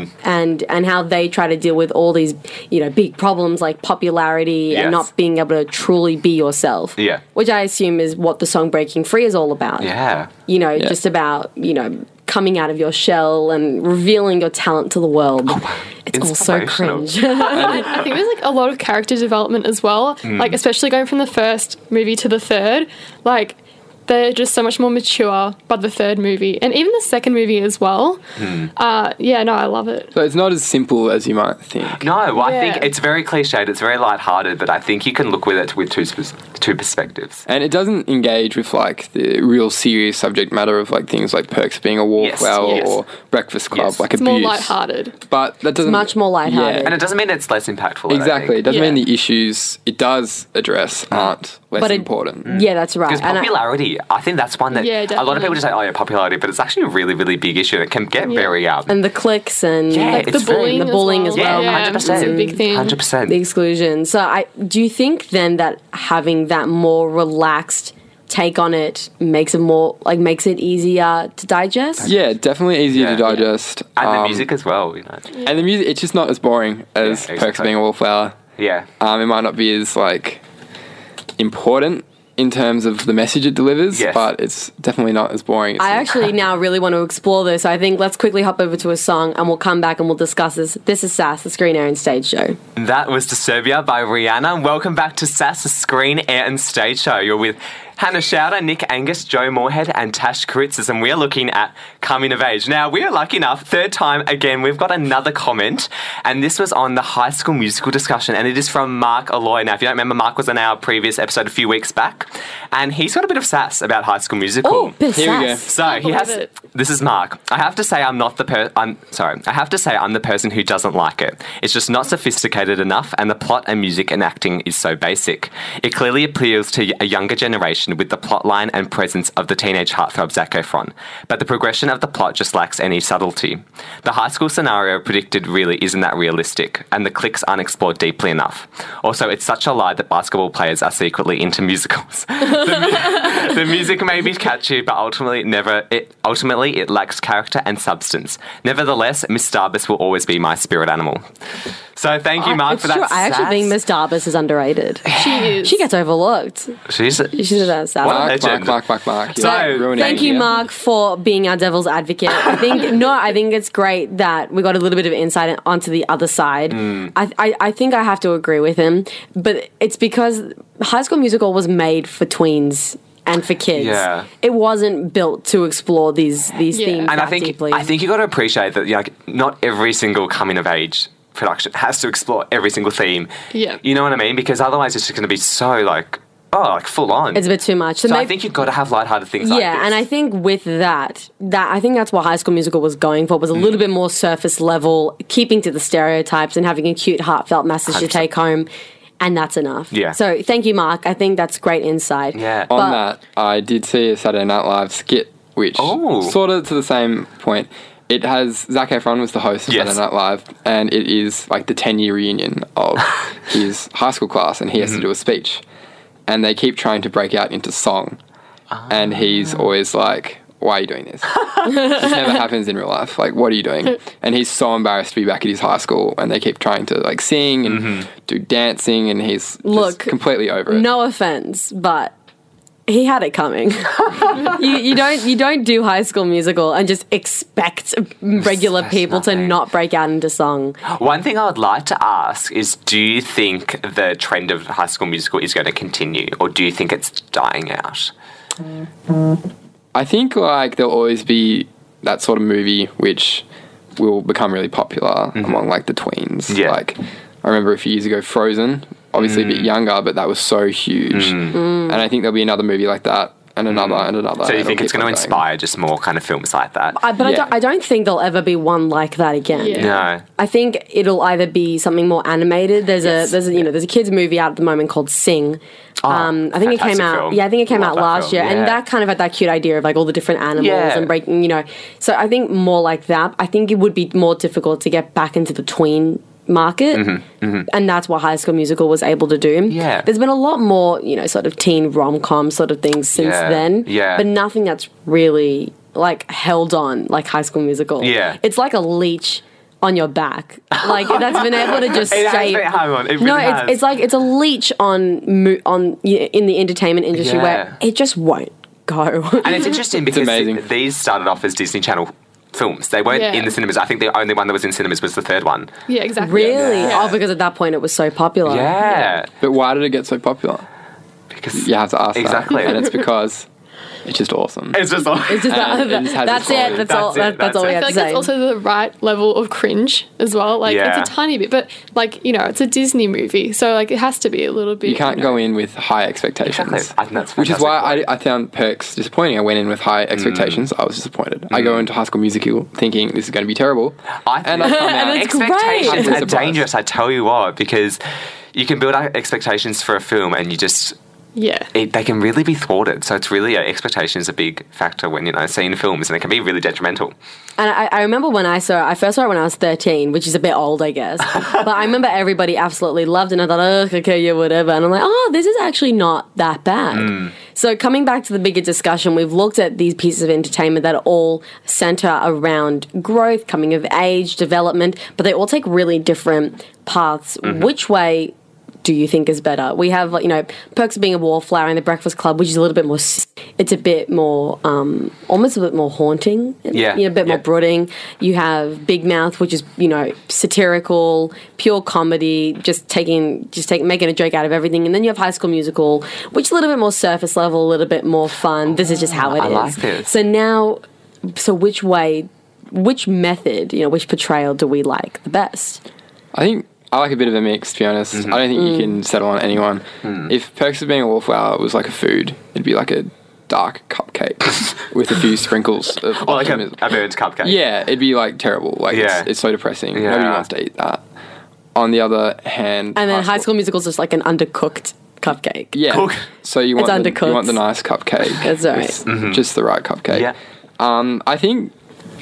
and and how they try to deal with all these, you know, big problems like popularity Yes. and not being able to truly be yourself. Yeah. Which I assume is what the song "Breaking Free" is all about. Yeah. You know, Yeah. just about, you know, coming out of your shell and revealing your talent to the world. It's all so Inspirational. cringe. I think there's like a lot of character development as well. Like especially going from the first movie to the third, like they're just so much more mature by the third movie, and even the second movie as well. Uh, yeah, no, I love it. So it's not as simple as you might think. No, well, I think Yeah. it's very cliched. It's very lighthearted, but I think you can look with it with two pers- two perspectives. And it doesn't engage with like the real serious subject matter of like things like Perks being a wallflower Yes, yes. or Breakfast Club, Yes. like It's abuse. more lighthearted. But that doesn't much more lighthearted. And it doesn't mean it's less impactful. I don't Exactly. It think. doesn't mean Yeah. the issues it does address aren't less But it- important. Yeah, that's right. Because And I- popularity, I, think that's one that Yeah, a lot of people definitely. just say, oh yeah, popularity, but it's actually a really, really big issue. It can get Yeah. very um, and the cliques and Yeah, Like it's the bullying, the bullying as well. Yeah, Yeah, hundred it's percent, a big thing. hundred percent. the exclusion. So, I do you think then that having that more relaxed take on it makes it more like makes it easier to digest? Yeah, definitely easier Yeah. to digest. And the Um, music as well, you know. And the music, it's just not as boring as Yeah, Perks exactly. being a wallflower. Yeah. Um, it might not be as like important in terms of the message it delivers, Yes. but it's definitely not as boring. As I actually now really want to explore this. I think let's quickly hop over to a song and we'll come back and we'll discuss this. This is Sass, the Screen Air and Stage Show. That was Disturbia by Rihanna. Welcome back to Sass, the Screen, Air and Stage Show. You're with Hannah Schauder, Nick Angus, Joe Moorhead and Tash Karitzis, and we are looking at coming of age. Now, we are lucky enough, third time again, we've got another comment, and this was on the High School Musical discussion, and it is from Mark Alloy. Now, if you don't remember, Mark was on our previous episode a few weeks back, and he's got a bit of sass about High School Musical. Oh, bit of Here we go. sass. So he believe has. it. This is Mark. I have to say, I'm not the per. I'm sorry. I have to say, I'm the person who doesn't like it. It's just not sophisticated enough, and the plot and music and acting is so basic. It clearly appeals to a younger generation with the plot line and presence of the teenage heartthrob Zac Efron, but the progression of the plot just lacks any subtlety. The high school scenario predicted really isn't that realistic, and the cliques aren't explored deeply enough. Also, it's such a lie that basketball players are secretly into musicals. the, mu- the music may be catchy, but ultimately, never. It ultimately it lacks character and substance. Nevertheless, Miss Darbus will always be my spirit animal. So, thank you, Mark, It's for that. true. I actually sass. think Miss Darbus is underrated. She is. She gets overlooked. She's. She's a sass. What a Mark, legend. Mark, Mark, Mark, Mark. So, You're ruining Thank it, you, yeah? Mark, for being our devil's advocate. I think no, I think it's great that we got a little bit of insight onto the other side. Mm. I, I, I think I have to agree with him, but it's because High School Musical was made for tweens and for kids. Yeah. It wasn't built to explore these these Yeah. themes And that I think deeply. I think you got to appreciate that. You know, like, not every single coming of age production has to explore every single theme. Yeah. You know what I mean? Because otherwise it's just going to be so like, oh, like full on. It's a bit too much. so maybe- I think you've got to have lighthearted things like this. Yeah, and I think with that, that I think that's what High School Musical was going for, was a Mm. little bit more surface level, keeping to the stereotypes and having a cute, heartfelt message to one hundred percent. take home, and that's enough. Yeah. So thank you, Mark. I think that's great insight. Yeah. On But- that, I did see a Saturday Night Live skit, which Oh. sort of to the same point. It has Zac Efron was the host of Yes. Saturday Night Live, and it is like the ten year reunion of his high school class, and he has Mm-hmm. to do a speech, and they keep trying to break out into song, and he's always like, "Why are you doing this? This never happens in real life. Like, what are you doing?" And he's so embarrassed to be back at his high school, and they keep trying to like sing and Mm-hmm. do dancing, and he's just Look, completely over it. No offense, but he had it coming. you, you don't you don't do High School Musical and just expect regular Expect people to nothing. not break out into song. One thing I would like to ask is, do you think the trend of High School Musical is going to continue, or do you think it's dying out? I think like there'll always be that sort of movie which will become really popular among like the tweens. Mm-hmm. Yeah. Like I remember a few years ago Frozen, obviously a bit younger, but that was so huge. And I think there'll be another movie like that and another and another. So you and think it'll it's keep going to on inspire just more kind of films like that? I, but I, Yeah. don't, I don't think there'll ever be one like that again. Yeah. No. I think it'll either be something more animated. There's a there's a, you know there's a kids movie out at the moment called Sing. Oh, um, I think it came fantastic out. film. Yeah, I think it came Love out that last film, year, yeah. and that kind of had that cute idea of like all the different animals Yeah. and breaking. You know, so I think more like that. I think it would be more difficult to get back into the tween market, and that's what High School Musical was able to do. Mm-hmm, Yeah. There's been a lot more, you know, sort of teen rom-com sort of things since Yeah, then. yeah. But nothing that's really like held on like High School Musical. Yeah. It's like a leech on your back, like that's been able to just It has stay. been- hang on, it really no, has. it's it's like it's a leech on mo- on in the entertainment industry Yeah. where it just won't go. And it's interesting because amazing. these started off as Disney Channel films. They weren't Yeah. in the cinemas. I think the only one that was in cinemas was the third one. Yeah, exactly. Really? Yeah. Oh, because at that point it was so popular. Yeah. But why did it get so popular? Because You have to ask Exactly. that. And it's because it's just awesome. it's just like, It's just that, And it just has that's its it. quality. That's, all. That's it, That, that's that's all it. we I have feel to like say. that's also the right level of cringe as well. Like Yeah. it's a tiny bit, but like you know, it's a Disney movie, so like it has to be a little bit. You can't know. go in with high expectations. Exactly. I think that's Which is why fantastic. I, I found Perks disappointing. I went in with high expectations. I was disappointed. I go into High School Musical thinking this is going to be terrible. I And I come out. And it's great. expectations I'm are surprised. dangerous, I tell you what, because you can build up expectations for a film and you just Yeah. it, they can really be thwarted. So it's really, uh, expectation is a big factor when, you know, seeing films, and it can be really detrimental. And I, I remember when I saw it, I first saw it when I was thirteen, which is a bit old, I guess. But I remember everybody absolutely loved it, and I thought, oh, okay, yeah, whatever. And I'm like, oh, this is actually not that bad. So coming back to the bigger discussion, we've looked at these pieces of entertainment that all center around growth, coming of age, development, but they all take really different paths. Which way do you think is better? We have, like, you know, Perks of Being a Wallflower and The Breakfast Club, which is a little bit more, s- it's a bit more, um, almost a bit more haunting. Yeah, You know, a bit yeah. more brooding. You have Big Mouth, which is, you know, satirical, pure comedy, just taking, just taking, making a joke out of everything. And then you have High School Musical, which is a little bit more surface level, a little bit more fun. This is just how it is. I like this. So now, so which way, which method, you know, which portrayal do we like the best? I think I like a bit of a mix, to be honest. I don't think you can settle on anyone. If Perks of Being a Wallflower was like a food, it'd be like a dark cupcake with a few sprinkles of Or like a, optimism. a burnt cupcake. Yeah, it'd be like terrible. Like Yeah. it's, it's so depressing. Yeah. Nobody wants to eat that. On the other hand, And then High School Musical is just like an undercooked cupcake. yeah. Cook. So you want the, undercooked. you want the nice cupcake. That's right. with Just the right cupcake. Yeah. Um, I think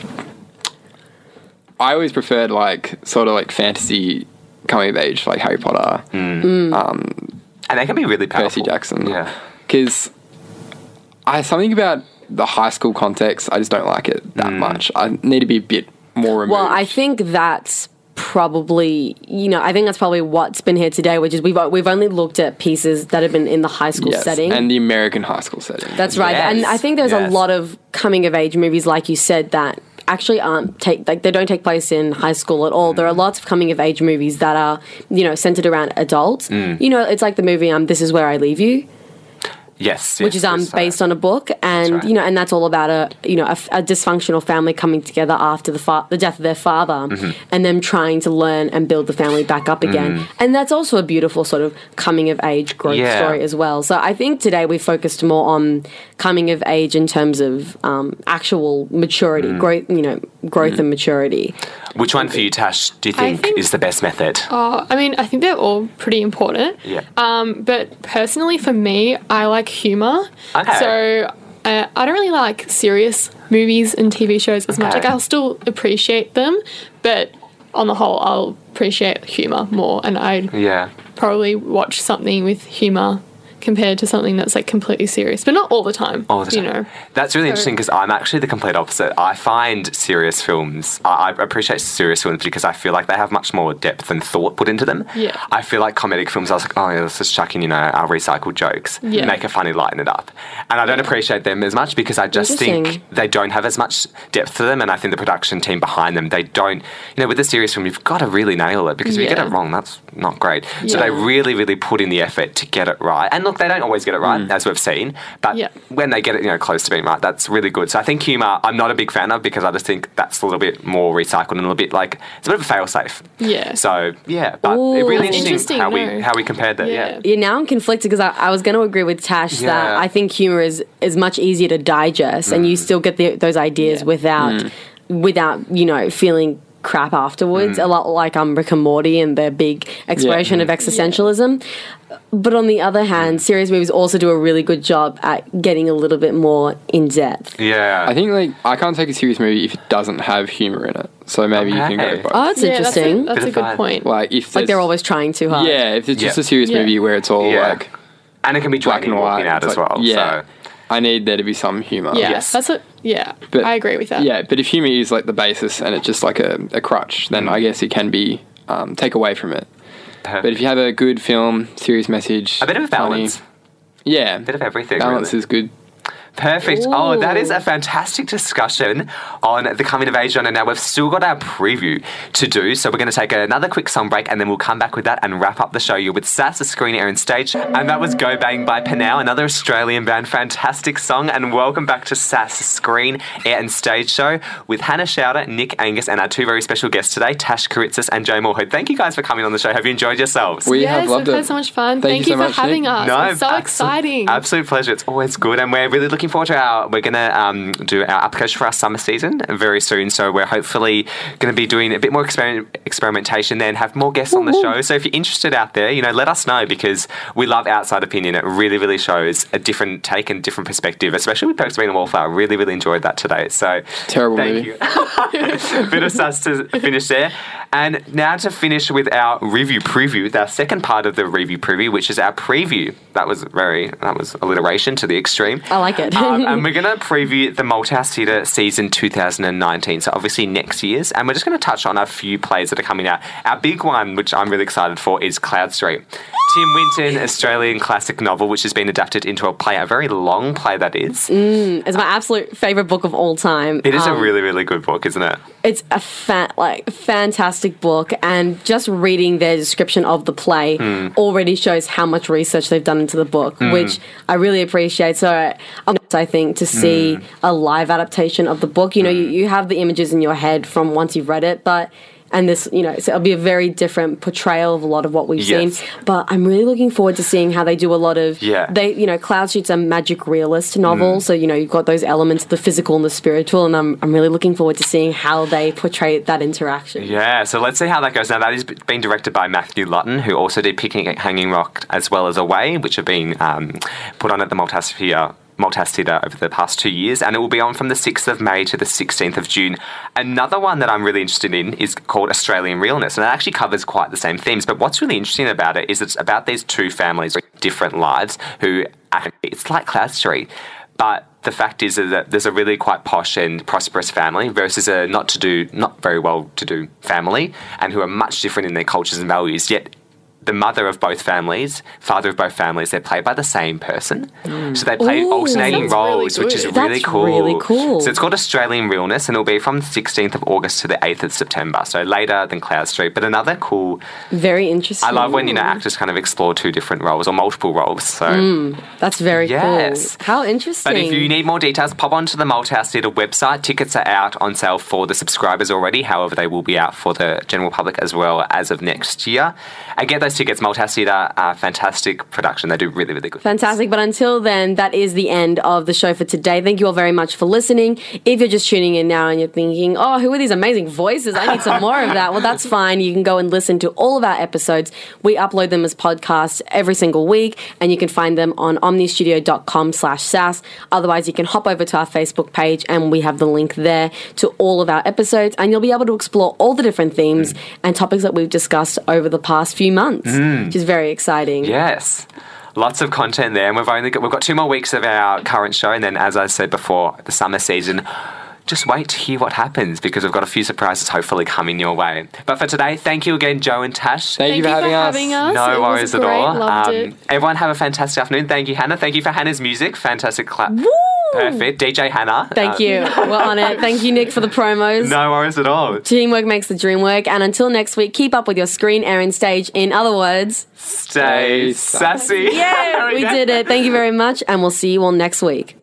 I always preferred like sort of like fantasy coming of age, like Harry Potter, And they can be really powerful. Percy Jackson. Yeah. Because I something about the high school context, I just don't like it that much. I need to be a bit more removed. Well, I think that's probably, you know, I think that's probably what's been here today, which is we've we've only looked at pieces that have been in the high school Yes, setting. and the American high school setting. That's right. Yes, And I think there's yes. a lot of coming of age movies, like you said, that actually aren't take like they don't take place in high school at all. There are lots of coming of age movies that are, you know, centered around adults. You know, it's like the movie um This Is Where I Leave You, Yes. which is um based on a book, and and right. you know, and that's all about a you know a, a dysfunctional family coming together after the fa- the death of their father, Mm-hmm. and them trying to learn and build the family back up again. And that's also a beautiful sort of coming of age growth Yeah. story as well. So I think today we focused more on coming of age in terms of um, actual maturity, Mm. growth, you know, growth and maturity. Which one for you, Tash, do you think, think- is the best method? Oh, I mean, I think they're all pretty important. Yeah. Um, but personally, for me, I like humor. Okay. So uh, I don't really like serious movies and T V shows as much. Okay. Like, I'll still appreciate them, but on the whole, I'll appreciate humor more, and I'd Yeah. probably watch something with humor compared to something that's like completely serious, but not all the time. All the time. You know. That's really So- interesting because I'm actually the complete opposite. I find serious films, I, I appreciate serious films because I feel like they have much more depth and thought put into them. Yeah. I feel like comedic films, I was like, oh, yeah, let's just chuck in, you know, our recycled jokes, Yeah. make it funny, lighten it up. And I don't appreciate them as much because I just think Interesting. they don't have as much depth to them. And I think the production team behind them, they don't, you know, with a serious film, you've got to really nail it because if you get Yeah. it wrong, that's not great. So Yeah. they really, really put in the effort to get it right. And look, they don't always get it right, as we've seen, but Yeah. when they get it, you know, close to being right, that's really good. So I think humour, I'm not a big fan of because I just think that's a little bit more recycled and a little bit like it's a bit of a fail safe. Yeah. So yeah, but Ooh. it really That's interesting, interesting, how we no. how we compared that. Yeah. Yeah. Yeah, now I'm conflicted because I, I was going to agree with Tash Yeah. that I think humor is, is much easier to digest, and you still get the, those ideas Yeah. without without you know feeling crap afterwards. A lot like um, Rick and Morty and their big exploration of existentialism. But on the other hand, serious movies also do a really good job at getting a little bit more in depth. Yeah. I think like I can't take a serious movie if it doesn't have humor in it. So maybe you can Okay. go both. Oh, that's Yeah, interesting. That's a, that's Bit a of good vibe. point. Like if like there's- they're always trying too hard. yeah, if it's just Yeah. a serious Yeah. movie where it's all Yeah. like and it can be black draining and white, walking out it's as like- well. Yeah, So I need there to be some humor. Yeah, Yes. that's a yeah. But- I agree with that. Yeah, but if humor is like the basis and it's just like a, a crutch, then I guess it can be um, take away from it. But if you have a good film, serious message, a bit of a funny- balance. yeah, A bit of everything. balance really. is good. Perfect. Oh, that is Ooh. a fantastic discussion on the coming of age genre. Now, we've still got our preview to do, so we're going to take another quick song break and then we'll come back with that and wrap up the show. You're with Sass, a Screen, Air and Stage. And that was Go Bang by Panau, another Australian band. Fantastic song. And welcome back to Sass, a Screen, Air and Stage show with Hannah Schauder, Nick Angus, and our two very special guests today, Tash Karitzis and Joe Moorhead. Thank you guys for coming on the show. Have you enjoyed yourselves? We yes, have loved we've it. had so much fun. Thank Thank, you you, so for much, having Nick. us. it's so abso- exciting. Absolute pleasure. It's always good, and we're really looking forward to our. We're going to um, do our application for our summer season very soon. So we're hopefully going to be doing a bit more experiment, experimentation then, have more guests on the show. So if you're interested out there, you know, let us know because we love outside opinion. It really, really shows a different take and different perspective, especially with Perks of Being a Wallflower. I really, really enjoyed that today. So Terrible thank movie. you. Bit of sus to finish there. And now to finish with our review preview, our second part of the review preview, which is our preview. That was very, that was alliteration to the extreme. I like it. um, and we're going to preview the Malthouse Theatre season two thousand nineteen, so obviously next year's. And we're just going to touch on a few plays that are coming out. Our big one, which I'm really excited for, is Cloud Street. Tim Winton, Australian classic novel, which has been adapted into a play, a very long play that is. It's my absolute favorite book of all time. It is a Um, really, really good book, isn't it? It's a fa- like fantastic book, and just reading their description of the play Hmm. already shows how much research they've done into the book, which I really appreciate. So um, I think to see Hmm. a live adaptation of the book, you know, you, you have the images in your head from once you've read it, but. And this, you know, so it'll be a very different portrayal of a lot of what we've Yes. seen. But I'm really looking forward to seeing how they do a lot of. Yeah. They, you know, Cloud Street's a magic realist novel, so you know you've got those elements, the physical and the spiritual, and I'm I'm really looking forward to seeing how they portray that interaction. Yeah, so let's see how that goes. Now, that is being directed by Matthew Lutton, who also did Picnic at Hanging Rock as well as Away, which have been um, put on at the Malthouse Theatre. Malthouse Theatre over the past two years, and it will be on from the sixth of May to the sixteenth of June. Another one that I'm really interested in is called Australian Realness, and it actually covers quite the same themes, but what's really interesting about it is it's about these two families with different lives who, it's like Cloud Street, but the fact is that there's a really quite posh and prosperous family versus a not to do, not very well to do family, and who are much different in their cultures and values, yet the mother of both families, father of both families, they're played by the same person. So they play Ooh, alternating sounds really roles, which is good. really That's cool. really cool. So it's called Australian Realness, and it'll be from the sixteenth of August to the eighth of September. So later than Cloud Street, but another cool. Very interesting. I love when you know actors kind of explore two different roles or multiple roles. So. That's very Yes. cool. How interesting. But if you need more details, pop onto the Malthouse Theatre website. Tickets are out on sale for the subscribers already. However, they will be out for the general public as well as of next year. And get those tickets. Malthouse Theatre, uh, fantastic production. They do really, really good. Fantastic. But until then, that is the end of the show for today. Thank you all very much for listening. If you're just tuning in now and you're thinking, oh, who are these amazing voices? I need some more of that. Well, that's fine. You can go and listen to all of our episodes. We upload them as podcasts every single week, and you can find them on omnistudio.com slash sass. Otherwise, you can hop over to our Facebook page, and we have the link there to all of our episodes, and you'll be able to explore all the different themes mm. and topics that we've discussed over the past few months, mm. which is very exciting. Yes. Lots of content there, and we've only got, we've got two more weeks of our current show, and then, as I said before, the summer season. Just wait to hear what happens, because we've got a few surprises hopefully coming your way. But for today, thank you again, Joe and Tash. Thank, Thank you for, you having, for us. having us. No It worries was at great. all. Loved it. Everyone have a fantastic afternoon. Thank you, Hannah. Thank you for Hannah's music. Fantastic clap. Woo! Perfect. D J Hannah. Thank Uh, you. We're on it. Thank you, Nick, for the promos. No worries at all. Teamwork makes the dream work. And until next week, keep up with your screen, air, and stage. In other words, Stay sassy. yeah, we did it. Thank you very much, and we'll see you all next week.